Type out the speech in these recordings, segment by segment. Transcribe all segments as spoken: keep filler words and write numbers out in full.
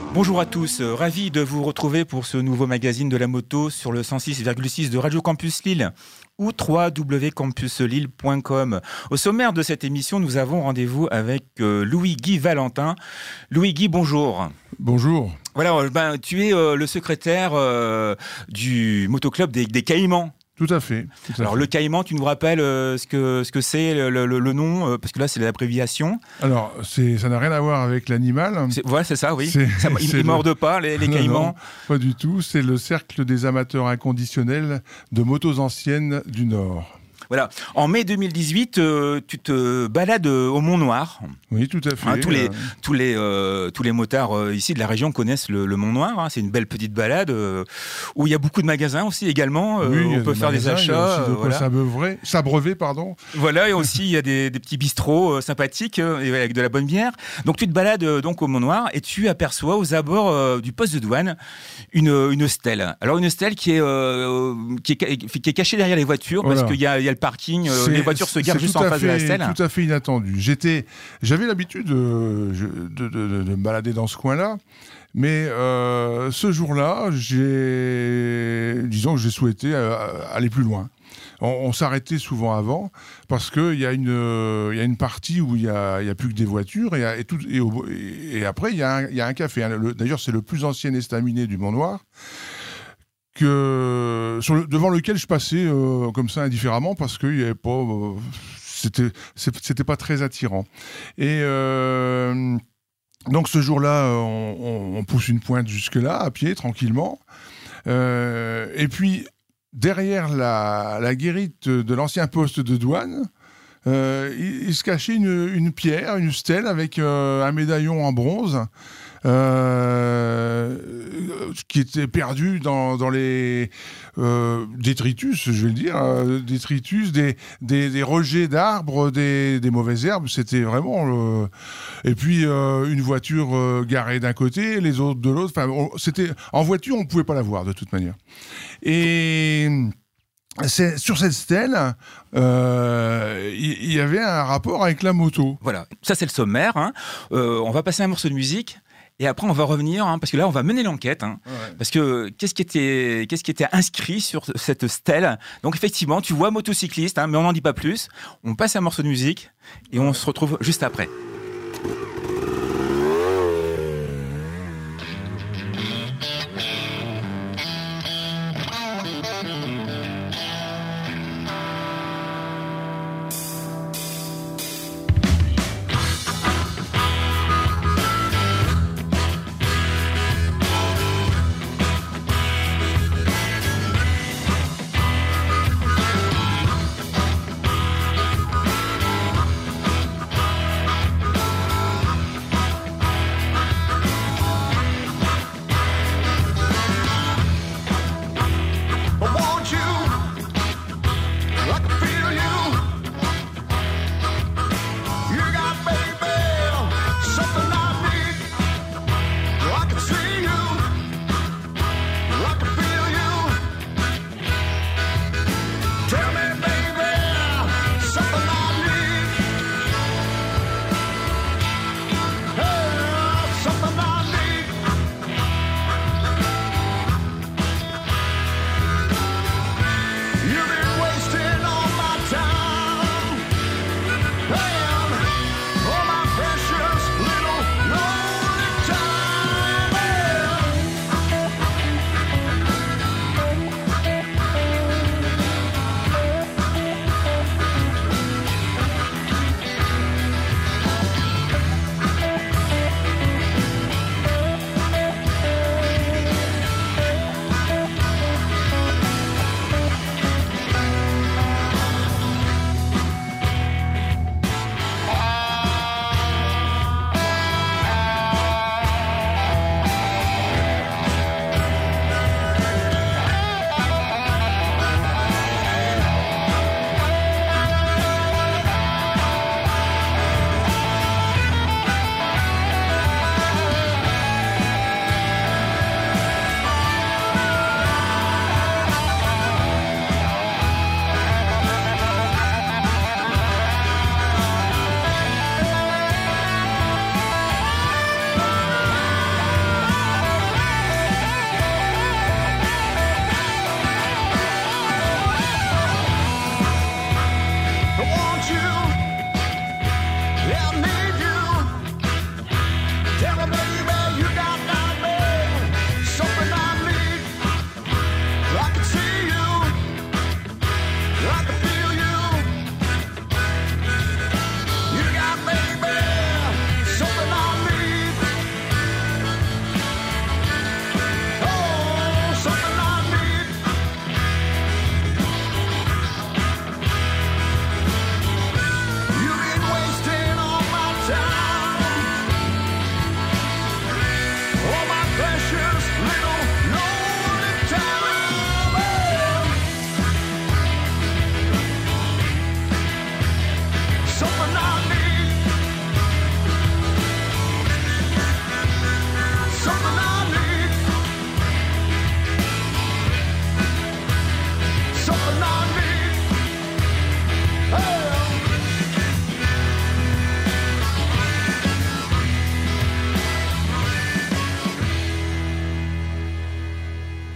Bonjour à tous, euh, ravi de vous retrouver pour ce nouveau magazine de la moto sur le cent six virgule six de Radio Campus Lille ou w w w point campus lille point com. Au sommaire de cette émission, nous avons rendez-vous avec euh, Louis-Guy Valentin. Louis-Guy, bonjour. Bonjour. Voilà, euh, ben, tu es euh, le secrétaire euh, du motoclub des, des Caïmans. Tout à fait. Tout à Alors fait. le caïman, tu nous rappelles euh, ce que ce que c'est le, le, le nom, euh, parce que là c'est l'abréviation. Alors c'est, ça n'a rien à voir avec l'animal. C'est, voilà, c'est ça, oui. C'est, ça, ils c'est ne le... mordent pas les, les non, caïmans. Non, pas du tout. C'est le cercle des amateurs inconditionnels de motos anciennes du Nord. Voilà. En mai deux mille dix-huit, euh, tu te balades au Mont-Noir. Oui, tout à fait. Hein, tous, les, euh... tous, les, euh, tous les motards euh, ici de la région connaissent le, le Mont-Noir. Hein. C'est une belle petite balade euh, où il y a beaucoup de magasins aussi également. Euh, oui, on peut des faire magasins, des achats. Il y a aussi de euh, quoi voilà. s'abreuver, s'abreuver, pardon. Voilà, et aussi il y a des, des petits bistrots euh, sympathiques euh, et avec de la bonne bière. Donc tu te balades euh, donc au Mont-Noir et tu aperçois aux abords euh, du poste de douane une, une stèle. Alors une stèle qui est, euh, qui est, qui est cachée derrière les voitures voilà. parce qu'il y a, il y a le parking. Euh, les voitures se garent juste en face fait, de la stèle. Tout à fait inattendu. J'étais, j'avais l'habitude euh, de, de, de, de me balader dans ce coin-là, mais euh, ce jour-là, j'ai, disons que j'ai souhaité euh, aller plus loin. On, on s'arrêtait souvent avant parce qu'il y a une, euh, y a une partie où il n'y a, y a plus que des voitures et, et, tout, et, au, et, et après il y, y a un café. Le, d'ailleurs, c'est le plus ancien estaminet du Mont-Noir. Que, sur le, devant lequel je passais euh, comme ça indifféremment parce qu'il y avait pas, euh, c'était, c'était pas très attirant. Et euh, donc ce jour-là, on, on, on pousse une pointe jusque-là à pied tranquillement. Euh, et puis derrière la, la guérite de l'ancien poste de douane, euh, il, il se cachait une, une pierre, une stèle avec euh, un médaillon en bronze. Euh, qui était perdu dans, dans les euh, détritus, je vais le dire, euh, détritus, des, des, des rejets d'arbres, des, des mauvaises herbes, c'était vraiment... Le... Et puis euh, une voiture euh, garée d'un côté, les autres de l'autre, enfin, on, c'était... en voiture on ne pouvait pas la voir de toute manière. Et... C'est, sur cette stèle, il euh, y, y avait un rapport avec la moto. Voilà, ça c'est le sommaire. Hein. Euh, on va passer un morceau de musique. Et après, on va revenir, hein, parce que là, on va mener l'enquête. Hein, ouais. Parce que qu'est-ce qui était, qu'est-ce qui était inscrit sur cette stèle ? Donc, effectivement, tu vois motocycliste, hein, mais on n'en dit pas plus. On passe un morceau de musique et ouais. On se retrouve juste après.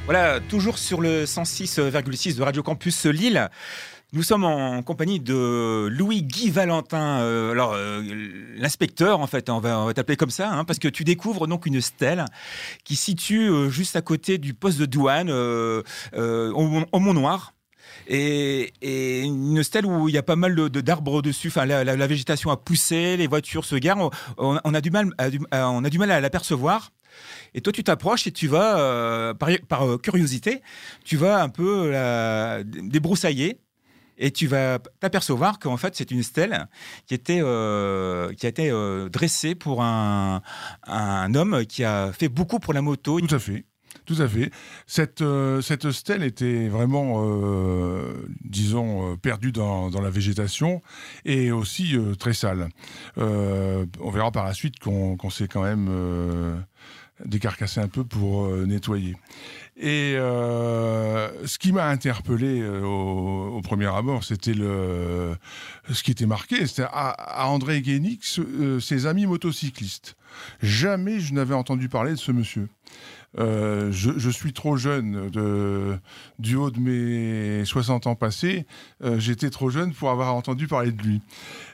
Voilà, toujours sur le cent six virgule six de Radio Campus Lille. Nous sommes en compagnie de Louis-Guy Valentin, euh, alors euh, l'inspecteur en fait, on va, on va t'appeler comme ça, hein, parce que tu découvres donc une stèle qui se situe euh, juste à côté du poste de douane euh, euh, au, au Mont-Noir. Et, et une stèle où il y a pas mal de, de, d'arbres dessus, enfin, la, la, la végétation a poussé, les voitures se garent, on, on, a, du mal, à, on a du mal à l'apercevoir. Et toi, tu t'approches et tu vas, euh, par, par curiosité, tu vas un peu la débroussailler. Et tu vas t'apercevoir qu'en fait, c'est une stèle qui, était, euh, qui a été euh, dressée pour un, un homme qui a fait beaucoup pour la moto. Tout à fait. Tout à fait. Cette, euh, cette stèle était vraiment, euh, disons, euh, perdue dans, dans la végétation et aussi euh, très sale. Euh, on verra par la suite qu'on, qu'on s'est quand même euh, décarcassé un peu pour euh, nettoyer. Et euh, ce qui m'a interpellé euh, au, au premier abord, c'était le, ce qui était marqué, c'était à, à André Guénix, euh, ses amis motocyclistes. Jamais je n'avais entendu parler de ce monsieur. Euh, je, je suis trop jeune, de, du haut de mes soixante ans passés, euh, j'étais trop jeune pour avoir entendu parler de lui.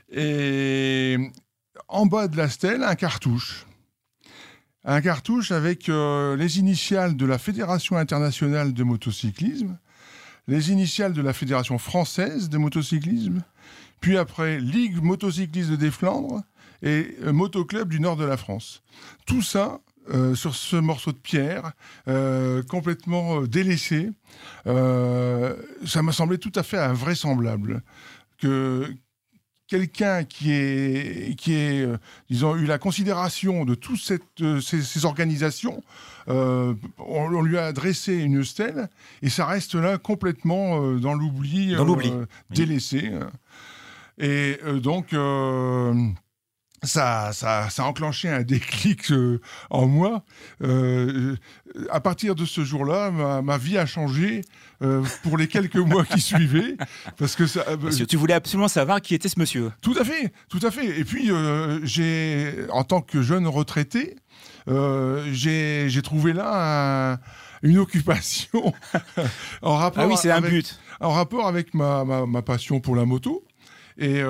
Et en bas de la stèle, un cartouche. Un cartouche avec euh, les initiales de la Fédération internationale de motocyclisme, les initiales de la Fédération française de motocyclisme, puis après Ligue motocycliste des Flandres et euh, Motoclub du nord de la France. Tout ça euh, sur ce morceau de pierre, euh, complètement euh, délaissé. Euh, ça m'a semblé tout à fait invraisemblable que quelqu'un qui est, qui est, euh, disons, eu la considération de toutes cette, euh, ces, ces organisations, euh, on, on lui a adressé une stèle et ça reste là complètement euh, dans l'oubli, dans l'oubli. Euh, délaissé. Oui. Et euh, donc, euh, ça, ça, ça a enclenché un déclic euh, en moi. Euh, à partir de ce jour-là, ma, ma vie a changé euh, pour les quelques mois qui suivaient. Parce que, ça, euh, parce que tu voulais absolument savoir qui était ce monsieur. Tout à fait, tout à fait. Et puis, euh, j'ai, en tant que jeune retraité, euh, j'ai, j'ai trouvé là un, une occupation en rapport ah oui, c'est avec, un but. En rapport avec ma, ma, ma passion pour la moto. Et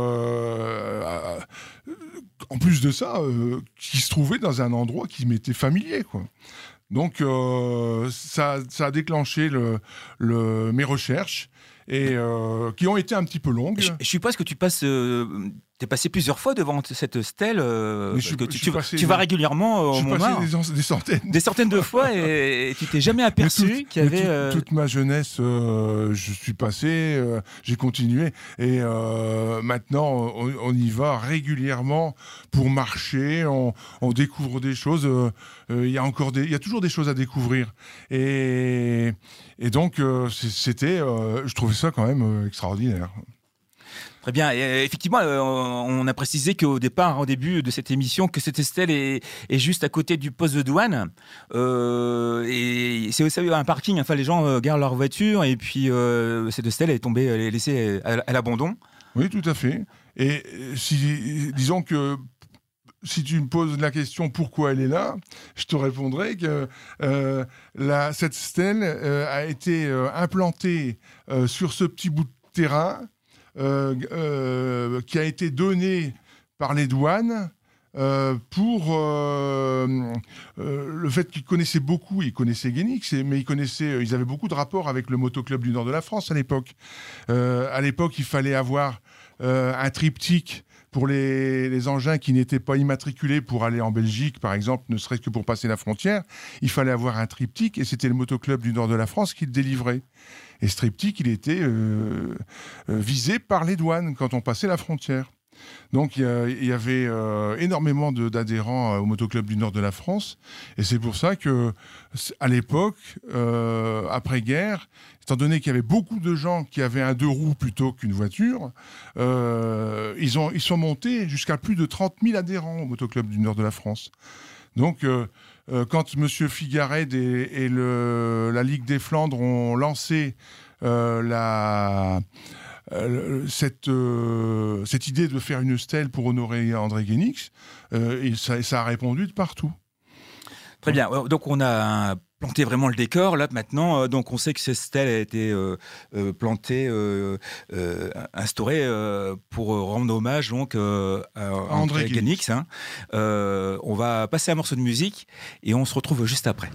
euh, en plus de ça, euh, qui se trouvait dans un endroit qui m'était familier, quoi. Donc euh, ça, ça a déclenché le, le, mes recherches et euh, qui ont été un petit peu longues. Je, je suppose que tu passes, euh, t'es passé plusieurs fois devant cette stèle. Euh, je, que je tu, tu, passé, tu vas régulièrement au Mont-Noir. Je suis passé des, des centaines, des centaines de fois et, et tu t'es jamais aperçu qu'il y avait. Toute, euh... toute ma jeunesse, euh, je suis passé, euh, j'ai continué et euh, maintenant on, on y va régulièrement pour marcher. On, on découvre des choses. Il euh, y a encore des, il y a toujours des choses à découvrir et et donc euh, c'était, euh, je trouvais ça quand même euh, extraordinaire. Très bien. Et effectivement, euh, on a précisé qu'au départ, au début de cette émission, que cette stèle est, est juste à côté du poste de douane. Euh, et c'est aussi un parking. Enfin, les gens euh, garent leur voiture et puis euh, cette stèle est tombée, elle est laissée à, à l'abandon. Oui, tout à fait. Et si, disons que si tu me poses la question pourquoi elle est là, je te répondrai que euh, la, cette stèle euh, a été euh, implantée euh, sur ce petit bout de terrain euh, euh, qui a été donné par les douanes euh, pour euh, euh, le fait qu'ils connaissaient beaucoup, ils connaissaient Guénix, mais ils connaissaient, ils avaient beaucoup de rapports avec le Motoclub du nord de la France à l'époque. Euh, à l'époque, il fallait avoir euh, un triptyque pour les, les engins qui n'étaient pas immatriculés pour aller en Belgique, par exemple, ne serait-ce que pour passer la frontière, il fallait avoir un triptyque et c'était le Motoclub du nord de la France qui le délivrait. Et ce triptyque, il était euh, euh, visé par les douanes quand on passait la frontière. Donc il y, y avait euh, énormément de, d'adhérents au Motoclub du nord de la France et c'est pour ça que à l'époque, euh, après-guerre, étant donné qu'il y avait beaucoup de gens qui avaient un deux roues plutôt qu'une voiture, euh, ils, ont, ils sont montés jusqu'à plus de trente mille adhérents au Motoclub du nord de la France. Donc euh, euh, quand M. Figared et, et le, la Ligue des Flandres ont lancé euh, la... Euh, cette, euh, cette idée de faire une stèle pour honorer André Guénix, euh, et ça, ça a répondu de partout. Très bien. Donc on a planter vraiment le décor. Là, maintenant, euh, donc on sait que cette stèle a été euh, euh, plantée, euh, euh, instaurée euh, pour rendre hommage donc, euh, à, à André Genix. Hein. Euh, on va passer un morceau de musique et on se retrouve juste après.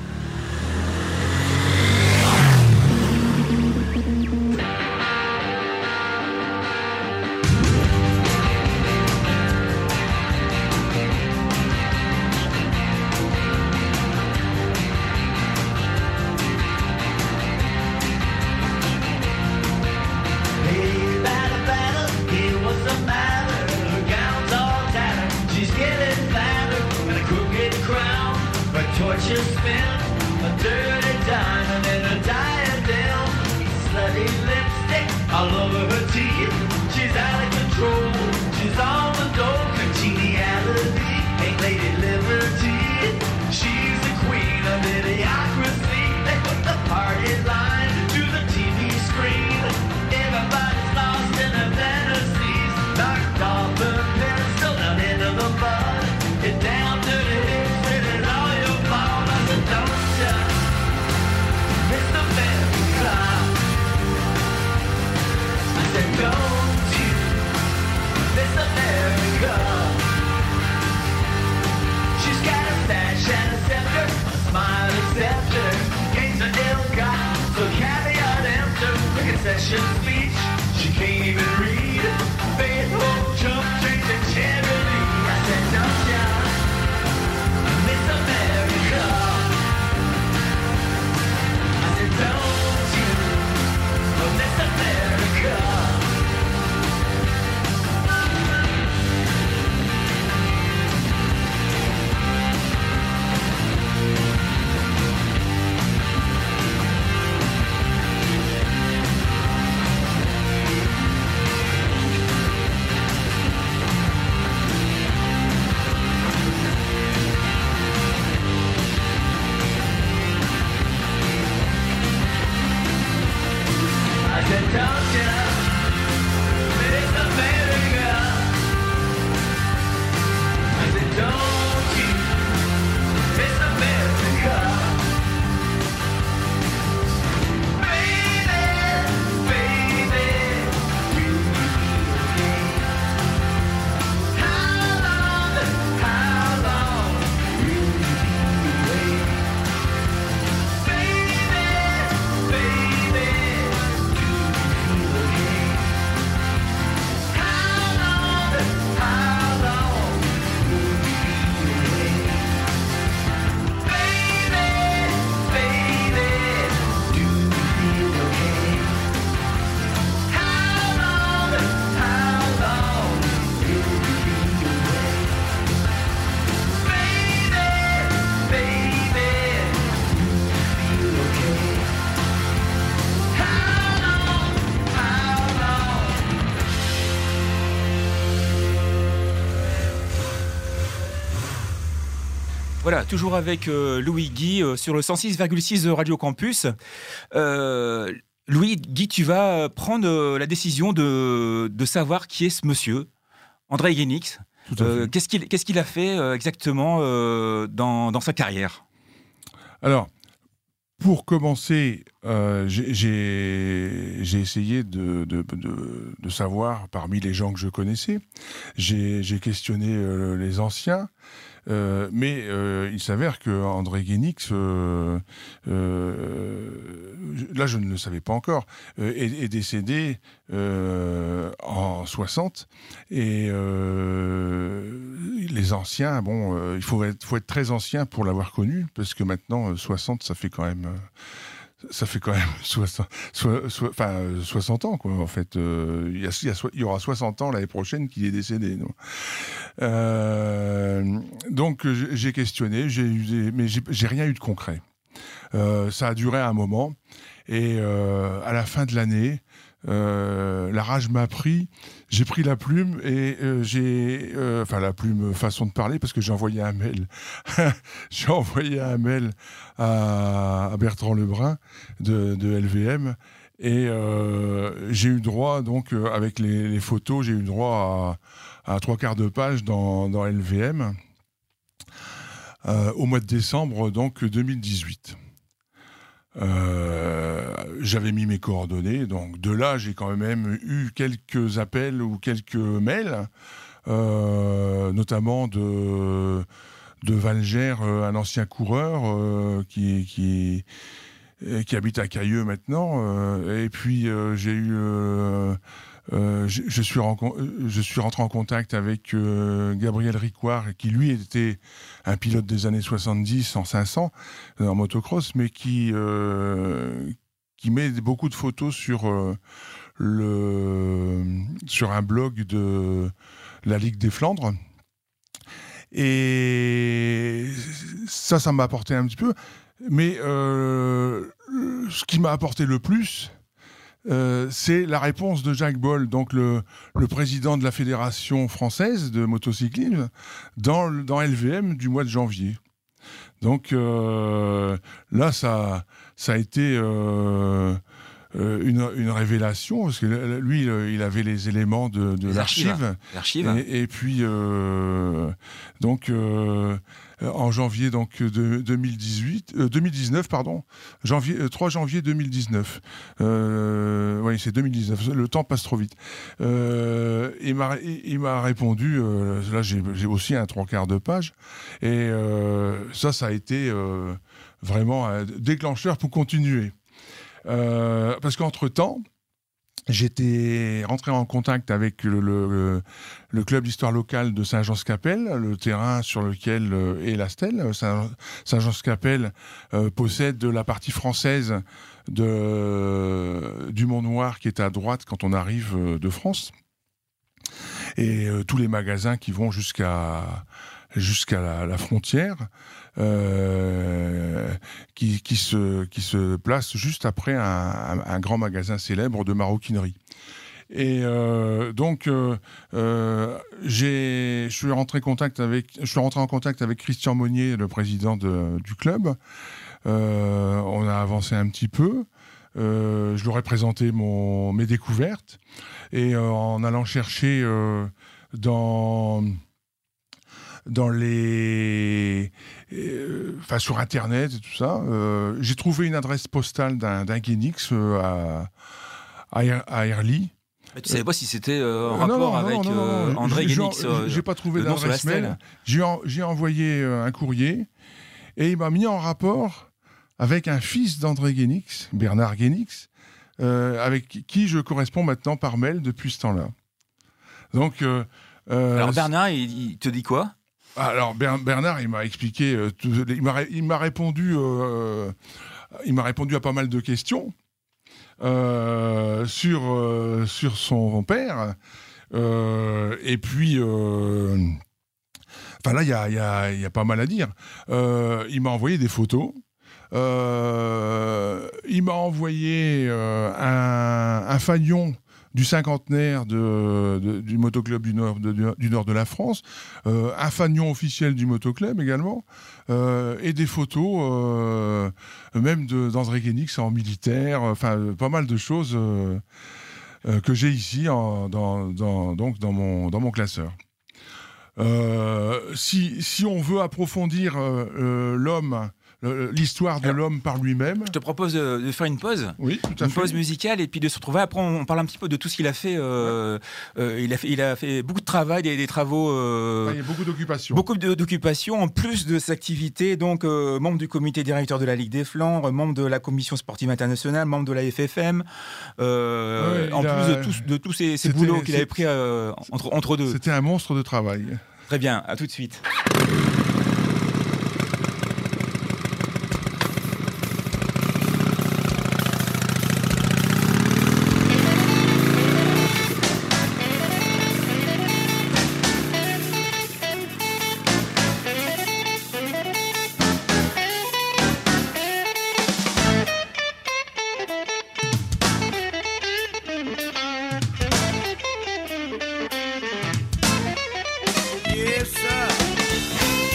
Voilà, toujours avec euh, Louis Guy euh, sur le cent six virgule six de Radio Campus. Euh, Louis Guy, tu vas prendre euh, la décision de, de savoir qui est ce monsieur, André Genix. Euh, qu'est-ce qu'il, qu'est-ce qu'il a fait euh, exactement euh, dans, dans sa carrière ? Alors, pour commencer, euh, j'ai, j'ai, j'ai essayé de, de, de, de savoir parmi les gens que je connaissais. J'ai, j'ai questionné euh, les anciens. Euh, mais euh, il s'avère que André Genix, euh, euh, là je ne le savais pas encore, euh, est, est décédé euh, en soixante. Et euh, les anciens, bon, euh, il faut être, faut être très ancien pour l'avoir connu, parce que maintenant soixante, ça fait quand même. Euh, Ça fait quand même soixante, so, so, enfin, soixante ans, quoi, en fait. Euh, il, y a, il, y a, il y aura soixante ans l'année prochaine qu'il est décédé. Donc, euh, donc j'ai questionné, j'ai eu des, mais j'ai, j'ai rien eu de concret. Euh, ça a duré un moment, et euh, à la fin de l'année, Euh, la rage m'a pris, j'ai pris la plume et euh, j'ai, euh, enfin la plume façon de parler, parce que j'ai envoyé un mail, j'ai envoyé un mail à, à Bertrand Lebrun de, de L V M, et euh, j'ai eu droit, donc euh, avec les, les photos, j'ai eu droit à, à trois quarts de page dans, dans L V M. euh, au mois de décembre donc deux mille dix-huit. Euh, j'avais mis mes coordonnées, donc de là j'ai quand même eu quelques appels ou quelques mails, euh, notamment de, de Valger, euh, un ancien coureur euh, qui, qui, qui habite à Cailleux maintenant, euh, et puis euh, j'ai eu... Euh, Euh, je, je, suis rencon- je suis rentré en contact avec euh, Gabriel Ricoire, qui lui était un pilote des années soixante-dix en cinq cents, euh, en motocross, mais qui, euh, qui met beaucoup de photos sur, euh, le, sur un blog de la Ligue des Flandres. Et ça, ça m'a apporté un petit peu. Mais euh, ce qui m'a apporté le plus... Euh, c'est la réponse de Jacques Boll, donc le, le président de la Fédération française de motocyclisme, dans, dans L V M du mois de janvier. Donc euh, là, ça, ça a été euh, une, une révélation, parce que lui, il avait les éléments de, de l'archive. L'archive. Et, et puis, euh, donc... Euh, en janvier donc de deux mille dix-huit, euh, deux mille dix-neuf pardon, janvier, euh, trois janvier deux mille dix-neuf. Euh, oui, c'est deux mille dix-neuf. Le temps passe trop vite. Euh, il m'a, il m'a répondu. Euh, là, j'ai, j'ai aussi un trois quarts de page, et euh, ça, ça a été euh, vraiment un déclencheur pour continuer. Euh, parce qu'entre temps, j'étais rentré en contact avec le, le, le club d'histoire locale de Saint-Jean-Scapelle, le terrain sur lequel euh, est la stèle. Saint- Saint-Jean-Scapelle euh, possède la partie française de, du Mont-Noir qui est à droite quand on arrive de France. Et euh, tous les magasins qui vont jusqu'à, jusqu'à la, la frontière. Euh, qui, qui, se, qui se place juste après un, un, un grand magasin célèbre de maroquinerie. Et euh, donc, euh, euh, j'ai, je suis rentré en contact avec, je suis rentré en contact avec Christian Monnier, le président de, du club. Euh, on a avancé un petit peu. Euh, je leur ai présenté mon, mes découvertes, et euh, en allant chercher euh, dans dans les, euh, enfin sur Internet et tout ça, euh, j'ai trouvé une adresse postale d'un, d'un Genix euh, à, à Herly. Mais tu savais pas si c'était euh, en rapport non, non, avec non, non, non, euh, André Genix. Euh, j'ai pas trouvé d'adresse mail. J'ai, en, j'ai envoyé euh, un courrier, et il m'a mis en rapport avec un fils d'André Genix, Bernard Genix, euh, avec qui je corresponds maintenant par mail depuis ce temps-là. Donc, euh, euh, alors Bernard, il, il te dit quoi ? Alors Bernard, il m'a expliqué, euh, tout, il, m'a, il m'a répondu, euh, il m'a répondu à pas mal de questions euh, sur euh, sur son père, euh, et puis, euh, enfin là, il y a il y a il y a pas mal à dire. Euh, il m'a envoyé des photos. Euh, il m'a envoyé euh, un, un fanion du cinquantenaire de, de, du motoclub du nord de, du nord de la France, euh, un fanion officiel du motoclub également, euh, et des photos euh, même de, d'André Genix en militaire, enfin pas mal de choses euh, euh, que j'ai ici en, dans, dans, donc dans, mon, dans mon classeur. Euh, si, si on veut approfondir euh, euh, l'homme, l'histoire de Alors, l'homme par lui-même. Je te propose de, de faire une pause, oui, tout à une fait. pause musicale, et puis de se retrouver. Après, on parle un petit peu de tout ce qu'il a fait. Euh, ouais. euh, il a fait, il a fait beaucoup de travail, des, des travaux. Euh, ouais, il y a beaucoup d'occupations. Beaucoup de, d'occupations, en plus de ses activités. Donc, euh, membre du comité directeur de la Ligue des Flandres, membre de la commission sportive internationale, membre de la F F M. Euh, ouais, en a... plus de tous, de tous ces, ces boulots qu'il avait pris euh, entre, entre deux. C'était un monstre de travail. Très bien, à tout de suite. Yes, sir.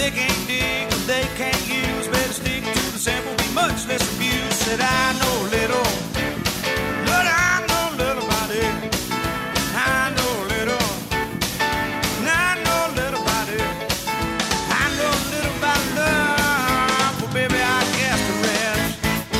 they can't dig, what they can't use. Better stick to the sample, be much less abused. Said I know little, but I know little about it. I know little, and I know little about it. I know little about love, but baby I guess the rest.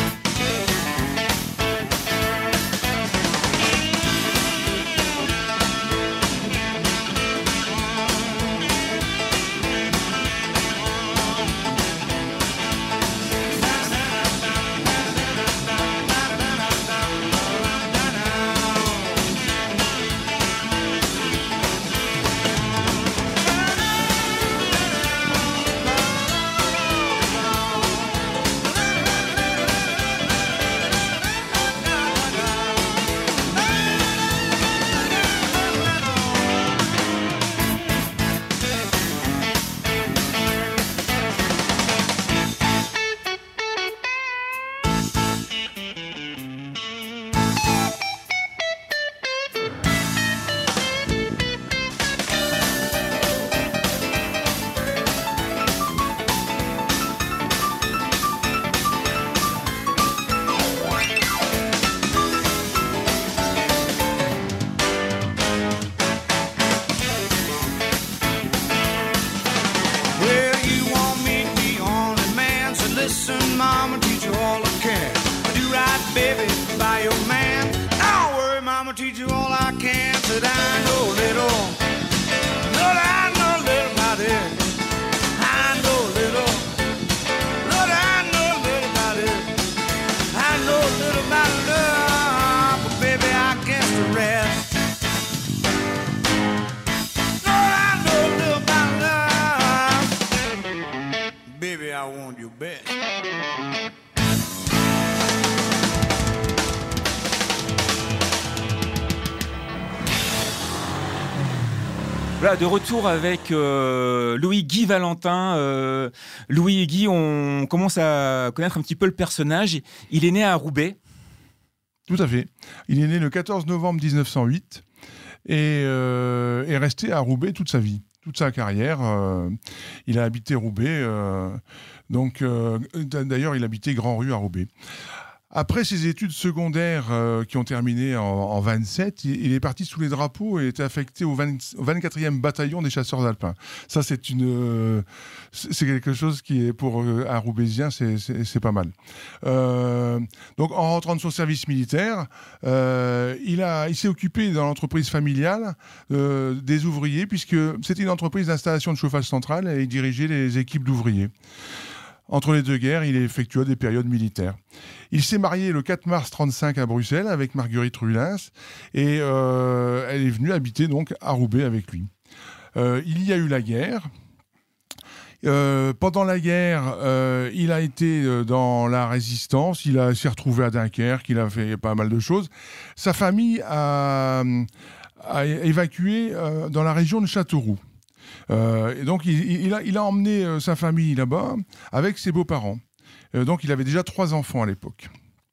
Well, you want me to be on demand, so listen, mama, teach you all I can. Do right, baby, by your man. Don't worry, mama, teach you all I can. Said I know little, Lord, I know little about it. I know little, Lord, I know little about it. I know little about love, but baby, I guess the rest. Lord, I know little about love. Baby, I want you best. Voilà, de retour avec euh, Louis-Guy Valentin. Euh, Louis et Guy, on commence à connaître un petit peu le personnage. Il est né à Roubaix. Tout à fait. Il est né le quatorze novembre mille neuf cent huit et euh, est resté à Roubaix toute sa vie, toute sa carrière. Euh, il a habité Roubaix. Euh, donc, euh, d'ailleurs, il habitait Grand Rue à Roubaix. Après ses études secondaires euh, qui ont terminé en, en vingt-sept, il, il est parti sous les drapeaux et était affecté au, vingt, au vingt-quatrième bataillon des chasseurs alpins. Ça, c'est une, euh, c'est quelque chose qui est pour euh, un Roubaisien, c'est, c'est, c'est pas mal. Euh, donc, en rentrant de son service militaire, euh, il a, il s'est occupé dans l'entreprise familiale euh, des ouvriers, puisque c'était une entreprise d'installation de chauffage central et il dirigeait les équipes d'ouvriers. Entre les deux guerres, il effectua des périodes militaires. Il s'est marié le quatre mars trente-cinq à Bruxelles avec Marguerite Rullins et euh, elle est venue habiter donc à Roubaix avec lui. Euh, il y a eu la guerre. Euh, pendant la guerre, euh, il a été dans la résistance, il a, s'est retrouvé à Dunkerque, il a fait pas mal de choses. Sa famille a, a évacué euh, dans la région de Châteauroux. Euh, et donc, il, il, a, il a emmené euh, sa famille là-bas avec ses beaux-parents. Euh, donc, il avait déjà trois enfants à l'époque.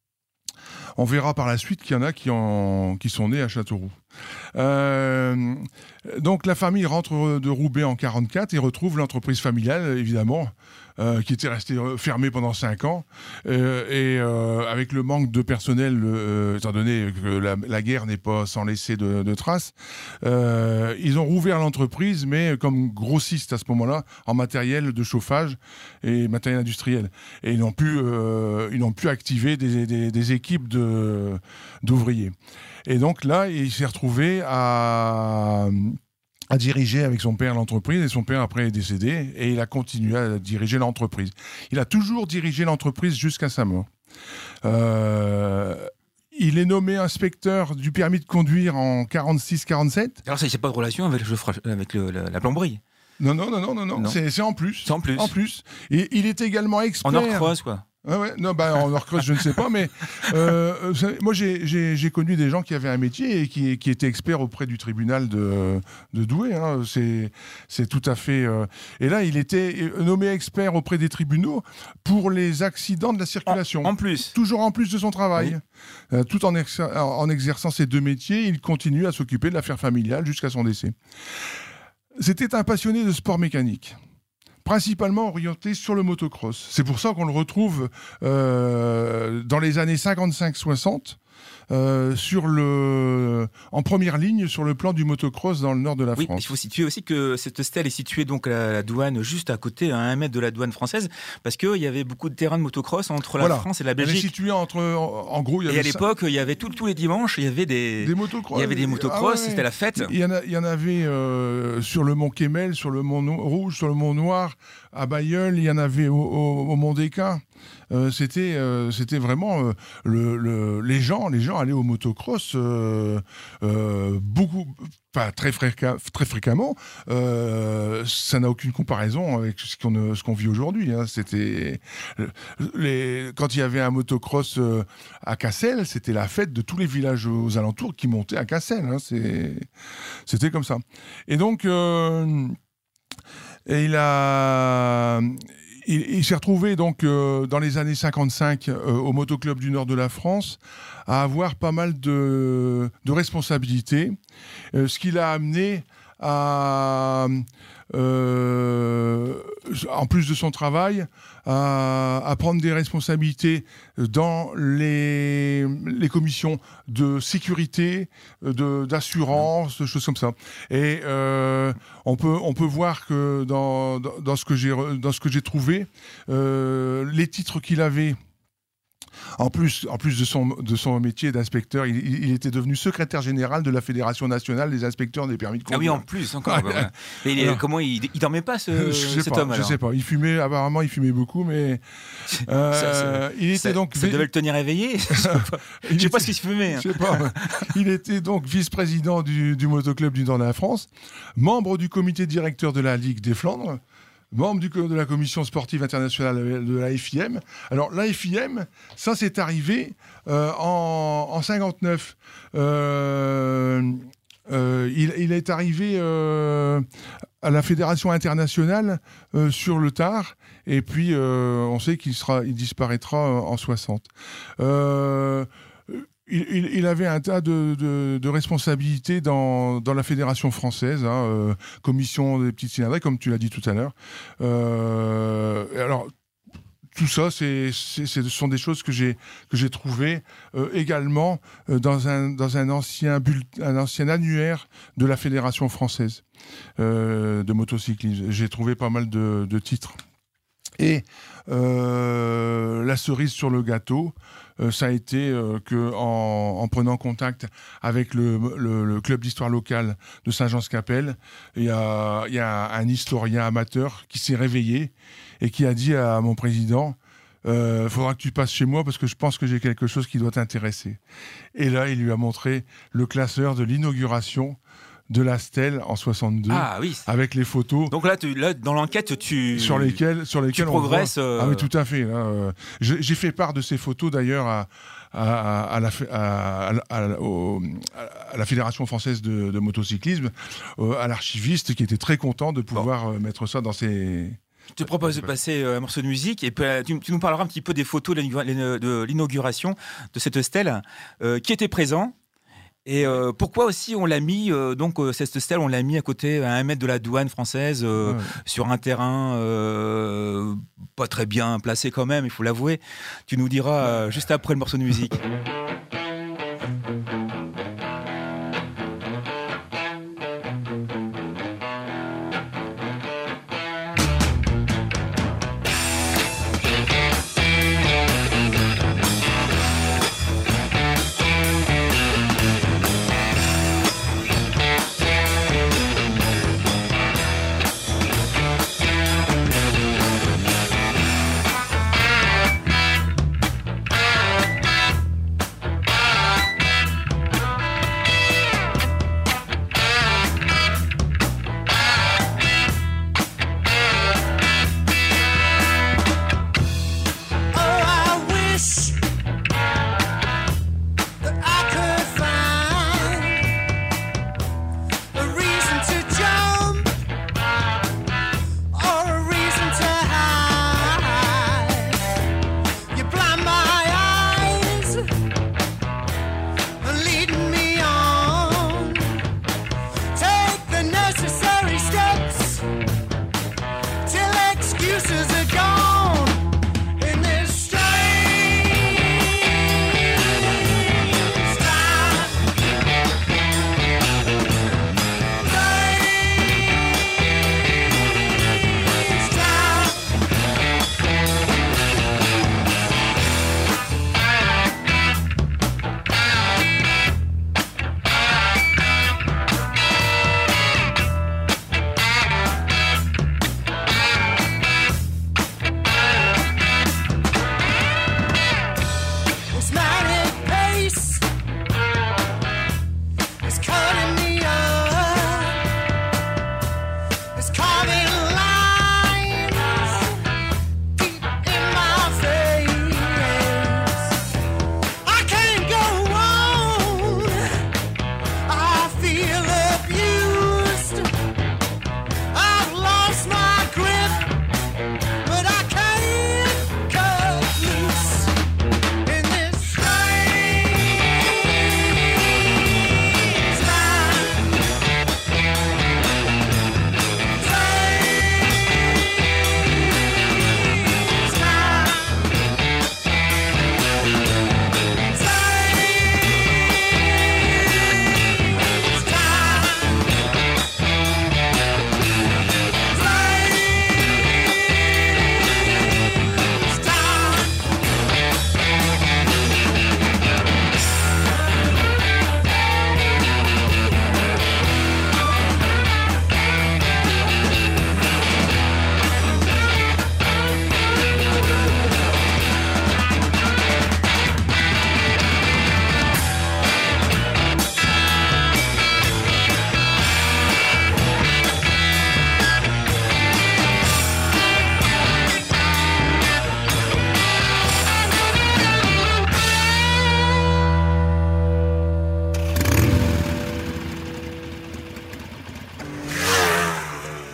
On verra par la suite qu'il y en a qui, en, qui sont nés à Châteauroux. Euh, donc, la famille rentre de Roubaix en quarante-quatre et retrouve l'entreprise familiale, évidemment, euh, qui était restée fermée pendant cinq ans. Euh, et euh, avec le manque de personnel, euh, étant donné que la, la guerre n'est pas sans laisser de, de traces, euh, ils ont rouvert l'entreprise, mais comme grossiste à ce moment-là, en matériel de chauffage et matériel industriel. Et ils n'ont pu, euh, ils n'ont pu activer des, des, des équipes de, d'ouvriers. Et donc là, il s'est retrouvé à, à diriger avec son père l'entreprise, et son père après est décédé, et il a continué à diriger l'entreprise. Il a toujours dirigé l'entreprise jusqu'à sa mort. Euh, il est nommé inspecteur du permis de conduire en quarante-six quarante-sept. Alors ça, il n'y a pas de relation avec, le, avec le, la, la plomberie. Non, non, non, non, non, non. C'est, c'est en plus. C'est en plus. En plus. Et il est également expert. En Orcroise, quoi. Ouais, ouais. Non, bah, en Orcroise, je ne sais pas, mais euh, moi, j'ai, j'ai, j'ai connu des gens qui avaient un métier et qui, qui étaient experts auprès du tribunal de, de Douai. Hein. C'est, c'est tout à fait. Euh... Et là, il était nommé expert auprès des tribunaux pour les accidents de la circulation. En, en plus. Toujours en plus de son travail. Oui. Euh, tout en, ex- en exerçant ces deux métiers, il continue à s'occuper de l'affaire familiale jusqu'à son décès. C'était un passionné de sport mécanique. principalement orienté sur le motocross. C'est pour ça qu'on le retrouve euh, dans les années cinquante-cinq soixante. Euh, sur le, en première ligne sur le plan du motocross dans le nord de la oui, France. Il faut situer aussi que cette stèle est située donc à la douane, juste à côté, à un mètre de la douane française, parce qu'il y avait beaucoup de terrains de motocross entre la voilà. France et la Elle est Belgique. située entre, en, en gros, il y avait et à l'époque, il y avait tout, tous les dimanches, il y avait des, des motocross. Il y avait des motocross, ah ouais. C'était la fête. Il y en, a, il y en avait euh, sur le mont Kemmel, sur le mont no- Rouge, sur le mont Noir, à Bailleul, il y en avait au, au, au mont Descamps. Euh, c'était, euh, c'était vraiment euh, le, le, les gens, les gens allaient au motocross euh, euh, beaucoup, enfin très, fréquem, très fréquemment. Euh, ça n'a aucune comparaison avec ce qu'on, ce qu'on vit aujourd'hui. Hein. C'était les, quand il y avait un motocross euh, à Cassel, c'était la fête de tous les villages aux alentours qui montaient à Cassel. Hein. C'est, c'était comme ça. Et donc, euh, et il a Il, il s'est retrouvé donc euh, dans les années cinquante-cinq euh, au Motoclub du Nord de la France à avoir pas mal de, de responsabilités, euh, ce qui l'a amené à, euh, en plus de son travail, à, à prendre des responsabilités dans les, les commissions de sécurité, de, d'assurance, de choses comme ça. Et euh, on peut, on peut voir que dans, dans, dans ce que j'ai, dans ce que j'ai trouvé, euh, les titres qu'il avait. En plus, en plus de, son, de son métier d'inspecteur, il, il était devenu secrétaire général de la Fédération nationale des inspecteurs des permis de conduire. Ah oui, en plus, encore. Ouais. Bah, ouais. Et alors, comment il, il dormait pas, ce, je sais cet pas, homme alors. Je sais pas. Il fumait, apparemment, il fumait beaucoup, mais euh, ça, ça, il était ça, donc. Ça devait le tenir éveillé. Je sais pas, je sais pas ce qu'il se fumait. Hein. Je sais pas. Il était donc vice-président du, du Motoclub du Nord de la France, membre du comité directeur de la Ligue des Flandres. Membre du, de la commission sportive internationale de la F I M. Alors, la F I M, ça, c'est arrivé euh, en, en cinquante-neuf. Euh, euh, il, il est arrivé euh, à la Fédération internationale euh, sur le tard, et puis euh, on sait qu'il sera, il disparaîtra en soixante. Euh, Il, il, il avait un tas de, de, de responsabilités dans, dans la Fédération française, hein, euh, commission des petites cylindrées, comme tu l'as dit tout à l'heure. Euh, alors, tout ça, c'est, c'est, ce sont des choses que j'ai, que j'ai trouvées euh, également euh, dans, un, dans un, ancien bulletin, un ancien annuaire de la Fédération française euh, de motocyclisme. J'ai trouvé pas mal de, de titres. Et euh, la cerise sur le gâteau, euh, ça a été euh, que en, en prenant contact avec le, le, le club d'histoire locale de Saint-Jean-Scapelle, il y a, il y a un historien amateur qui s'est réveillé et qui a dit à mon président il euh, faudra que tu passes chez moi parce que je pense que j'ai quelque chose qui doit t'intéresser. Et là, il lui a montré le classeur de l'inauguration de la stèle en soixante-deux, ah, oui. avec les photos. Donc là, tu, là, dans l'enquête, tu sur lesquelles, sur lesquelles tu on progresses. Voit... Euh... Ah oui, tout à fait. Là, euh, j'ai, j'ai fait part de ces photos d'ailleurs à, à, à, la, à, à, au, à la Fédération française de, de motocyclisme, euh, à l'archiviste qui était très content de pouvoir bon. mettre ça dans ses... Je te propose de passer un morceau de musique et puis tu, tu nous parleras un petit peu des photos de l'inauguration de cette stèle, euh, qui était présent. Et euh, pourquoi aussi on l'a mis, euh, donc euh, cette stèle, on l'a mis à côté, à un mètre de la douane française, euh, ouais. sur un terrain euh, pas très bien placé quand même, il faut l'avouer. Tu nous diras euh, juste après le morceau de musique.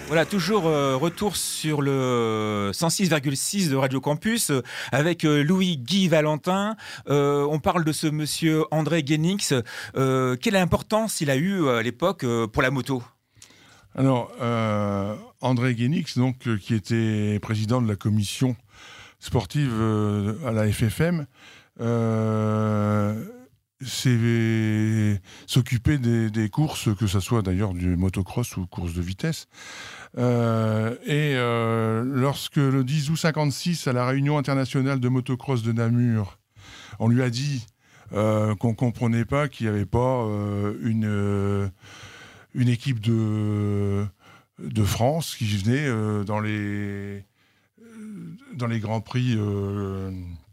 Voilà, toujours euh, retour sur le cent six virgule six de Radio Campus euh, avec euh, Louis-Guy Valentin. Euh, on parle de ce monsieur André Guénix. Euh, quelle importance il a eu euh, à l'époque euh, pour la moto ? Alors, euh, André Guénix, donc, euh, qui était président de la commission sportive euh, à la F F M, euh, c'est s'occuper des, des courses, que ce soit d'ailleurs du motocross ou course de vitesse. Euh, et euh, lorsque le dix août cinquante-six, à la réunion internationale de motocross de Namur, on lui a dit euh, qu'on ne comprenait pas qu'il n'y avait pas euh, une, euh, une équipe de, de France qui venait euh, dans, les, dans les Grands Prix euh,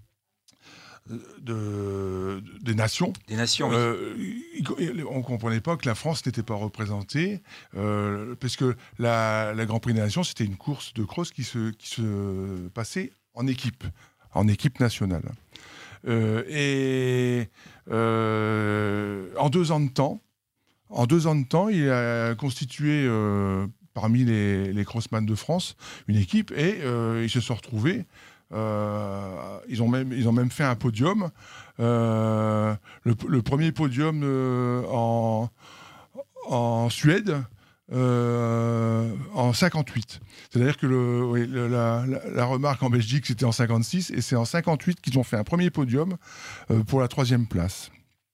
De, des nations. Des nations, oui. Euh, on ne comprenait pas que la France n'était pas représentée, euh, parce que la, la Grand Prix des Nations, c'était une course de cross qui se, qui se passait en équipe, en équipe nationale. Euh, et euh, en deux ans de temps, en deux ans de temps, il a constitué euh, parmi les, les crossman de France une équipe, et euh, ils se sont retrouvés. Euh, ils, ont même, ils ont même fait un podium. Euh, le, le premier podium euh, en, en Suède euh, en cinquante-huit. C'est-à-dire que le, oui, le, la, la, la remarque en Belgique, c'était en cinquante-six, et c'est en cinquante-huit qu'ils ont fait un premier podium euh, pour la troisième place.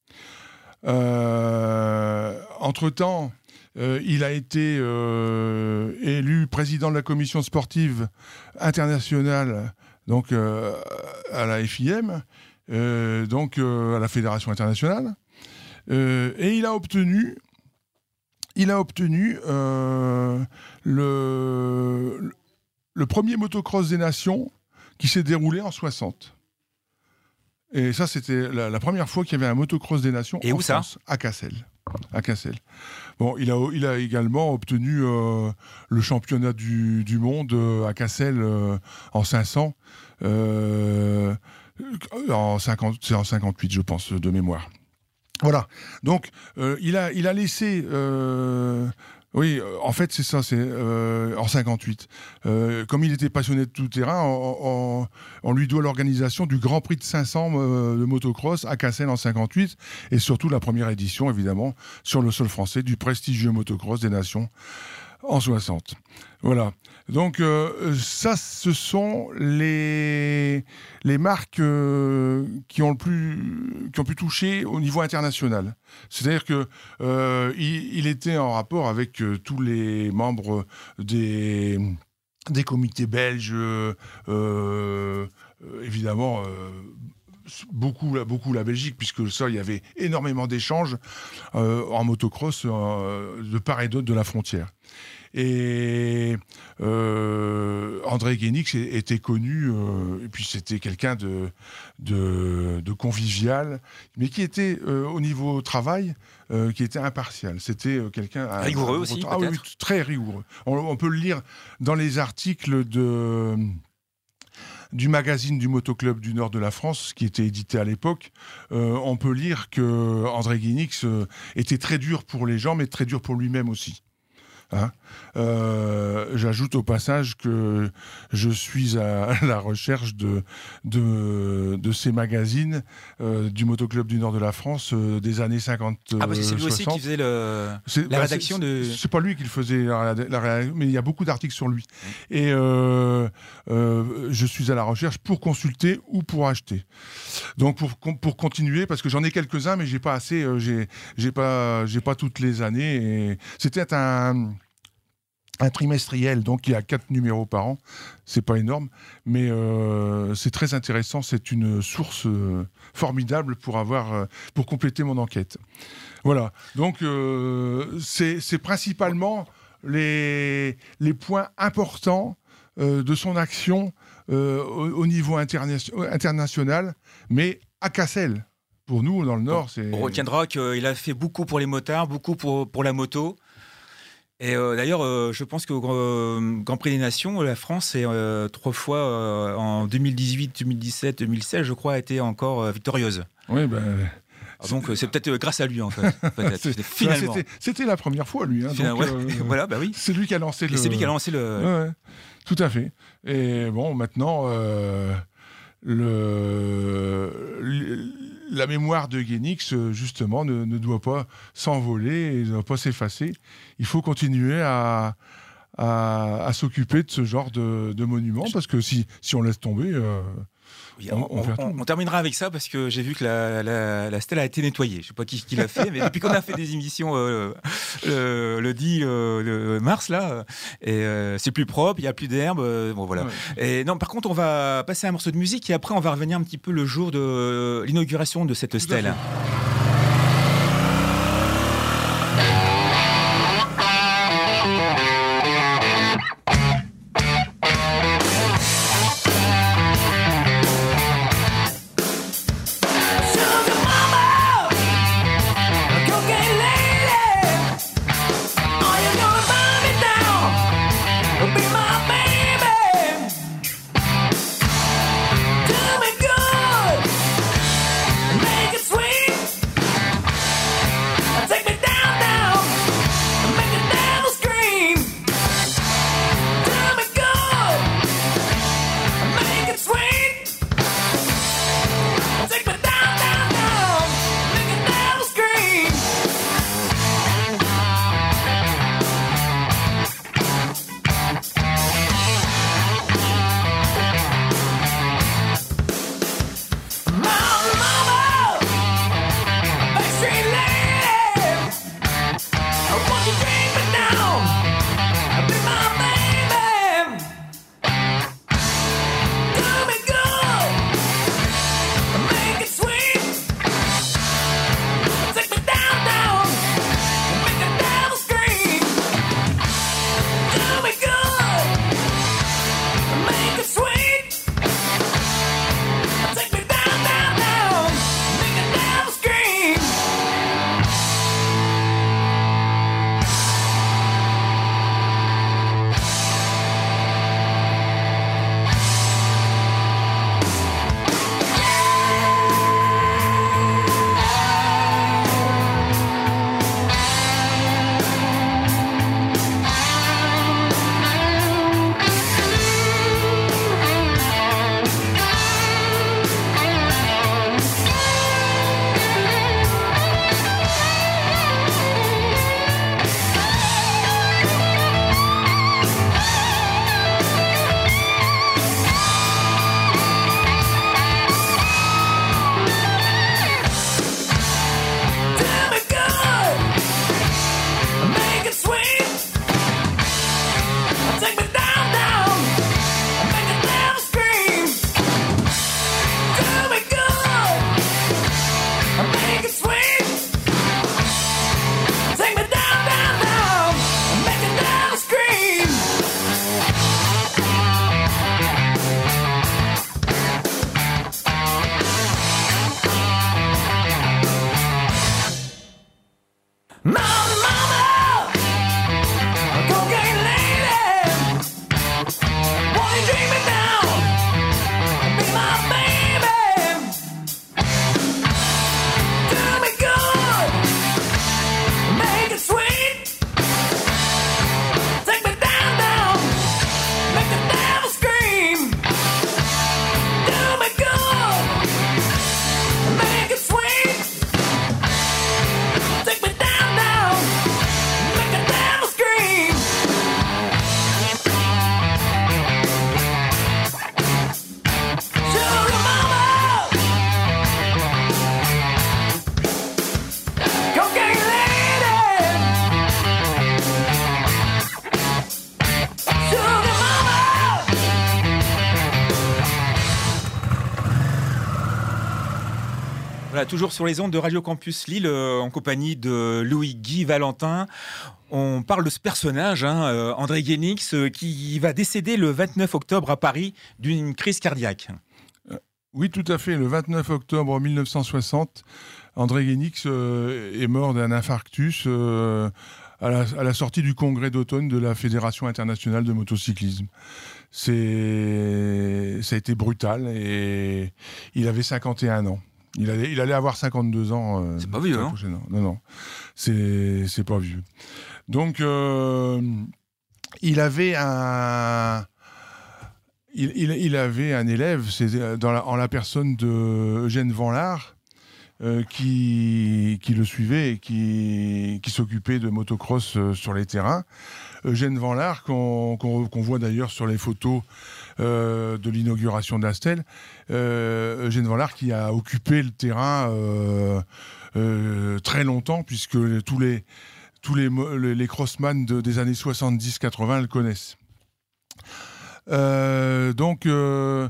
Euh, entre-temps, Euh, il a été euh, élu président de la commission sportive internationale, donc euh, à la F I M, euh, donc euh, à la Fédération internationale, euh, et il a obtenu, il a obtenu euh, le, le premier motocross des nations qui s'est déroulé en soixante. Et ça, c'était la, la première fois qu'il y avait un motocross des nations et en où France, ça à Cassel. À Cassel. Bon, il a, il a également obtenu euh, le championnat du, du monde euh, à Cassel euh, en cinq cents, euh, en cinquante, c'est en cinquante-huit, je pense, de mémoire. Voilà. Donc, euh, il a, il a laissé. Euh, oui, en fait, c'est ça, c'est euh, en cinquante-huit. Euh, comme il était passionné de tout terrain, on, on, on lui doit l'organisation du Grand Prix de cinq cents euh, de motocross à Cassel en cinquante-huit, et surtout la première édition, évidemment, sur le sol français, du prestigieux motocross des nations en soixante. Voilà. Donc, euh, ça, ce sont les, les marques euh, qui ont le plus, qui ont pu toucher au niveau international. C'est-à-dire que euh, il, il était en rapport avec euh, tous les membres des, des comités belges, euh, euh, évidemment, euh, beaucoup, beaucoup la Belgique, puisque ça, il y avait énormément d'échanges euh, en motocross euh, de part et d'autre de la frontière. Et euh, André Guénix était connu, euh, et puis c'était quelqu'un de, de, de convivial, mais qui était euh, au niveau travail, euh, qui était impartial. C'était euh, quelqu'un rigoureux un, aussi, ah, peut-être. Oui, très rigoureux. On, on peut le lire dans les articles de du magazine du Motoclub du Nord de la France, qui était édité à l'époque. Euh, on peut lire que André Guénix euh, était très dur pour les gens, mais très dur pour lui-même aussi. Hein euh, j'ajoute au passage que je suis à la recherche de, de, de ces magazines euh, du Motoclub du Nord de la France euh, des années cinquante. Ah, parce que c'est lui soixante. aussi qui faisait le, c'est, la bah, rédaction c'est, de. C'est pas lui qui le faisait, la, la, la, mais il y a beaucoup d'articles sur lui. Mmh. Et euh, euh, je suis à la recherche pour consulter ou pour acheter. Donc pour, pour continuer, parce que j'en ai quelques-uns, mais j'ai pas assez, euh, j'ai, j'ai pas, j'ai pas toutes les années. Et c'était un. Un trimestriel, donc il y a quatre numéros par an, c'est pas énorme, mais euh, c'est très intéressant, c'est une source euh, formidable pour avoir, euh, pour compléter mon enquête. Voilà, donc euh, c'est, c'est principalement les, les points importants euh, de son action euh, au, au niveau interna- international, mais à Cassel. Pour nous, dans le Nord, c'est... On retiendra qu'il a fait beaucoup pour les motards, beaucoup pour, pour la moto. Et euh, d'ailleurs, euh, je pense qu'au euh, Grand Prix des Nations, la France est euh, trois fois euh, en deux mille dix-huit, deux mille dix-sept, deux mille seize, je crois, a été encore euh, victorieuse. Oui, ben, Alors donc, c'est peut-être grâce à lui, en fait. Peut-être. C'est- Finalement. C'était, c'était la première fois, lui. Hein, Finalement, donc, ouais. euh, Voilà, bah oui. C'est lui qui a lancé Et le. c'est lui qui a lancé le. Ouais, ouais. Tout à fait. Et bon, maintenant, euh, le, le- la mémoire de Genix, justement, ne, ne doit pas s'envoler et ne doit pas s'effacer. Il faut continuer à, à, à s'occuper de ce genre de, de monuments, parce que si, si on laisse tomber, euh, Oui, on, on, on perd on- tout. on terminera avec ça parce que j'ai vu que la, la- la stèle a été nettoyée. Je sais pas qui, qui l'a fait, mais depuis qu'on a fait des émissions euh, euh, le dix euh, de mars là, et euh, c'est plus propre, il y a plus d'herbe. euh, bon voilà. Ouais. Et non, par contre, on va passer à un morceau de musique et après on va revenir un petit peu le jour de l'inauguration de cette à stèle. fait. Sugar mama, cocaine lady, are you gonna burn me down? Be my baby, do me good, make it sweet, take me down, down, make the devil scream. Do me good, make it sweet. Take me down, down, down, make a devil scream. Mama, mama, backstreet lady, won't you bring me down? Be my baby, do me good. Make it sweet. Take me down, down. Make the devil scream. Do me good. Make it sweet. Take me down, down, down. Make the devil scream. Do me good. Make it sweet. Take me down, down. Make the devil scream. Do me good. Make it sweet. Take me down, down, down. Make the devil scream. Mama, mama, cocaine lady, won't you drink me down? Be my baby, do me good, make it sweet. Take me down, down, make the devil scream. Do me good, make it sweet. Take me down, down, make the devil scream. Sugar mama, cocaine lady, sugar mama. Voilà, toujours sur les ondes de Radio Campus Lille, euh, en compagnie de Louis-Guy Valentin. On parle de ce personnage, hein, euh, André Genix, euh, qui va décéder le vingt-neuf octobre à Paris d'une crise cardiaque. Oui, tout à fait. Le vingt-neuf octobre mille neuf cent soixante, André Genix euh, est mort d'un infarctus euh, à, la, à la sortie du congrès d'automne de la Fédération internationale de motocyclisme. C'est, ça a été brutal et il avait cinquante et un ans. Il allait, il allait avoir cinquante-deux ans. Euh, c'est pas vieux, hein? Non, non, c'est, c'est pas vieux. Donc, euh, il avait un... Il, il, il avait un élève, c'est dans la, en la personne de Eugène Vanlard, euh, qui, qui le suivait et qui, qui s'occupait de motocross euh, sur les terrains. Eugène Vanlard, qu'on, qu'on, qu'on voit d'ailleurs sur les photos euh, de l'inauguration de la stèle. Euh, Eugène Vanlard qui a occupé le terrain euh, euh, très longtemps, puisque tous les, tous les, les crossman de, des années soixante-dix quatre-vingts le connaissent. Euh, donc, euh,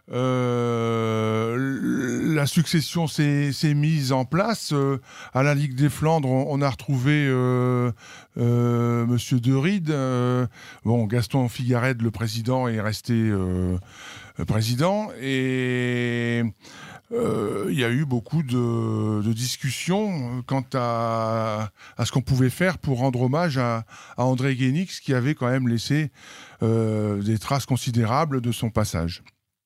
euh, la succession s'est, s'est mise en place. Euh, à la Ligue des Flandres, on, on a retrouvé euh, euh, Monsieur De Ride. Euh, bon, Gaston Figared, le président, est resté euh, président. Et euh, il y a eu beaucoup de, de discussions quant à, à ce qu'on pouvait faire pour rendre hommage à, à André Guénix, qui avait quand même laissé euh, des traces considérables de son passage.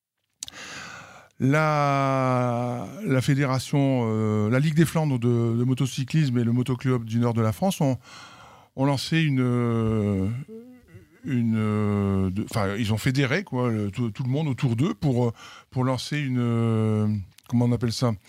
La, la fédération, euh, la Ligue des Flandres de, de motocyclisme et le Motoclub du Nord de la France ont, ont lancé une... une enfin, ils ont fédéré quoi, le, tout, tout le monde autour d'eux pour, pour lancer une... Comment on appelle ça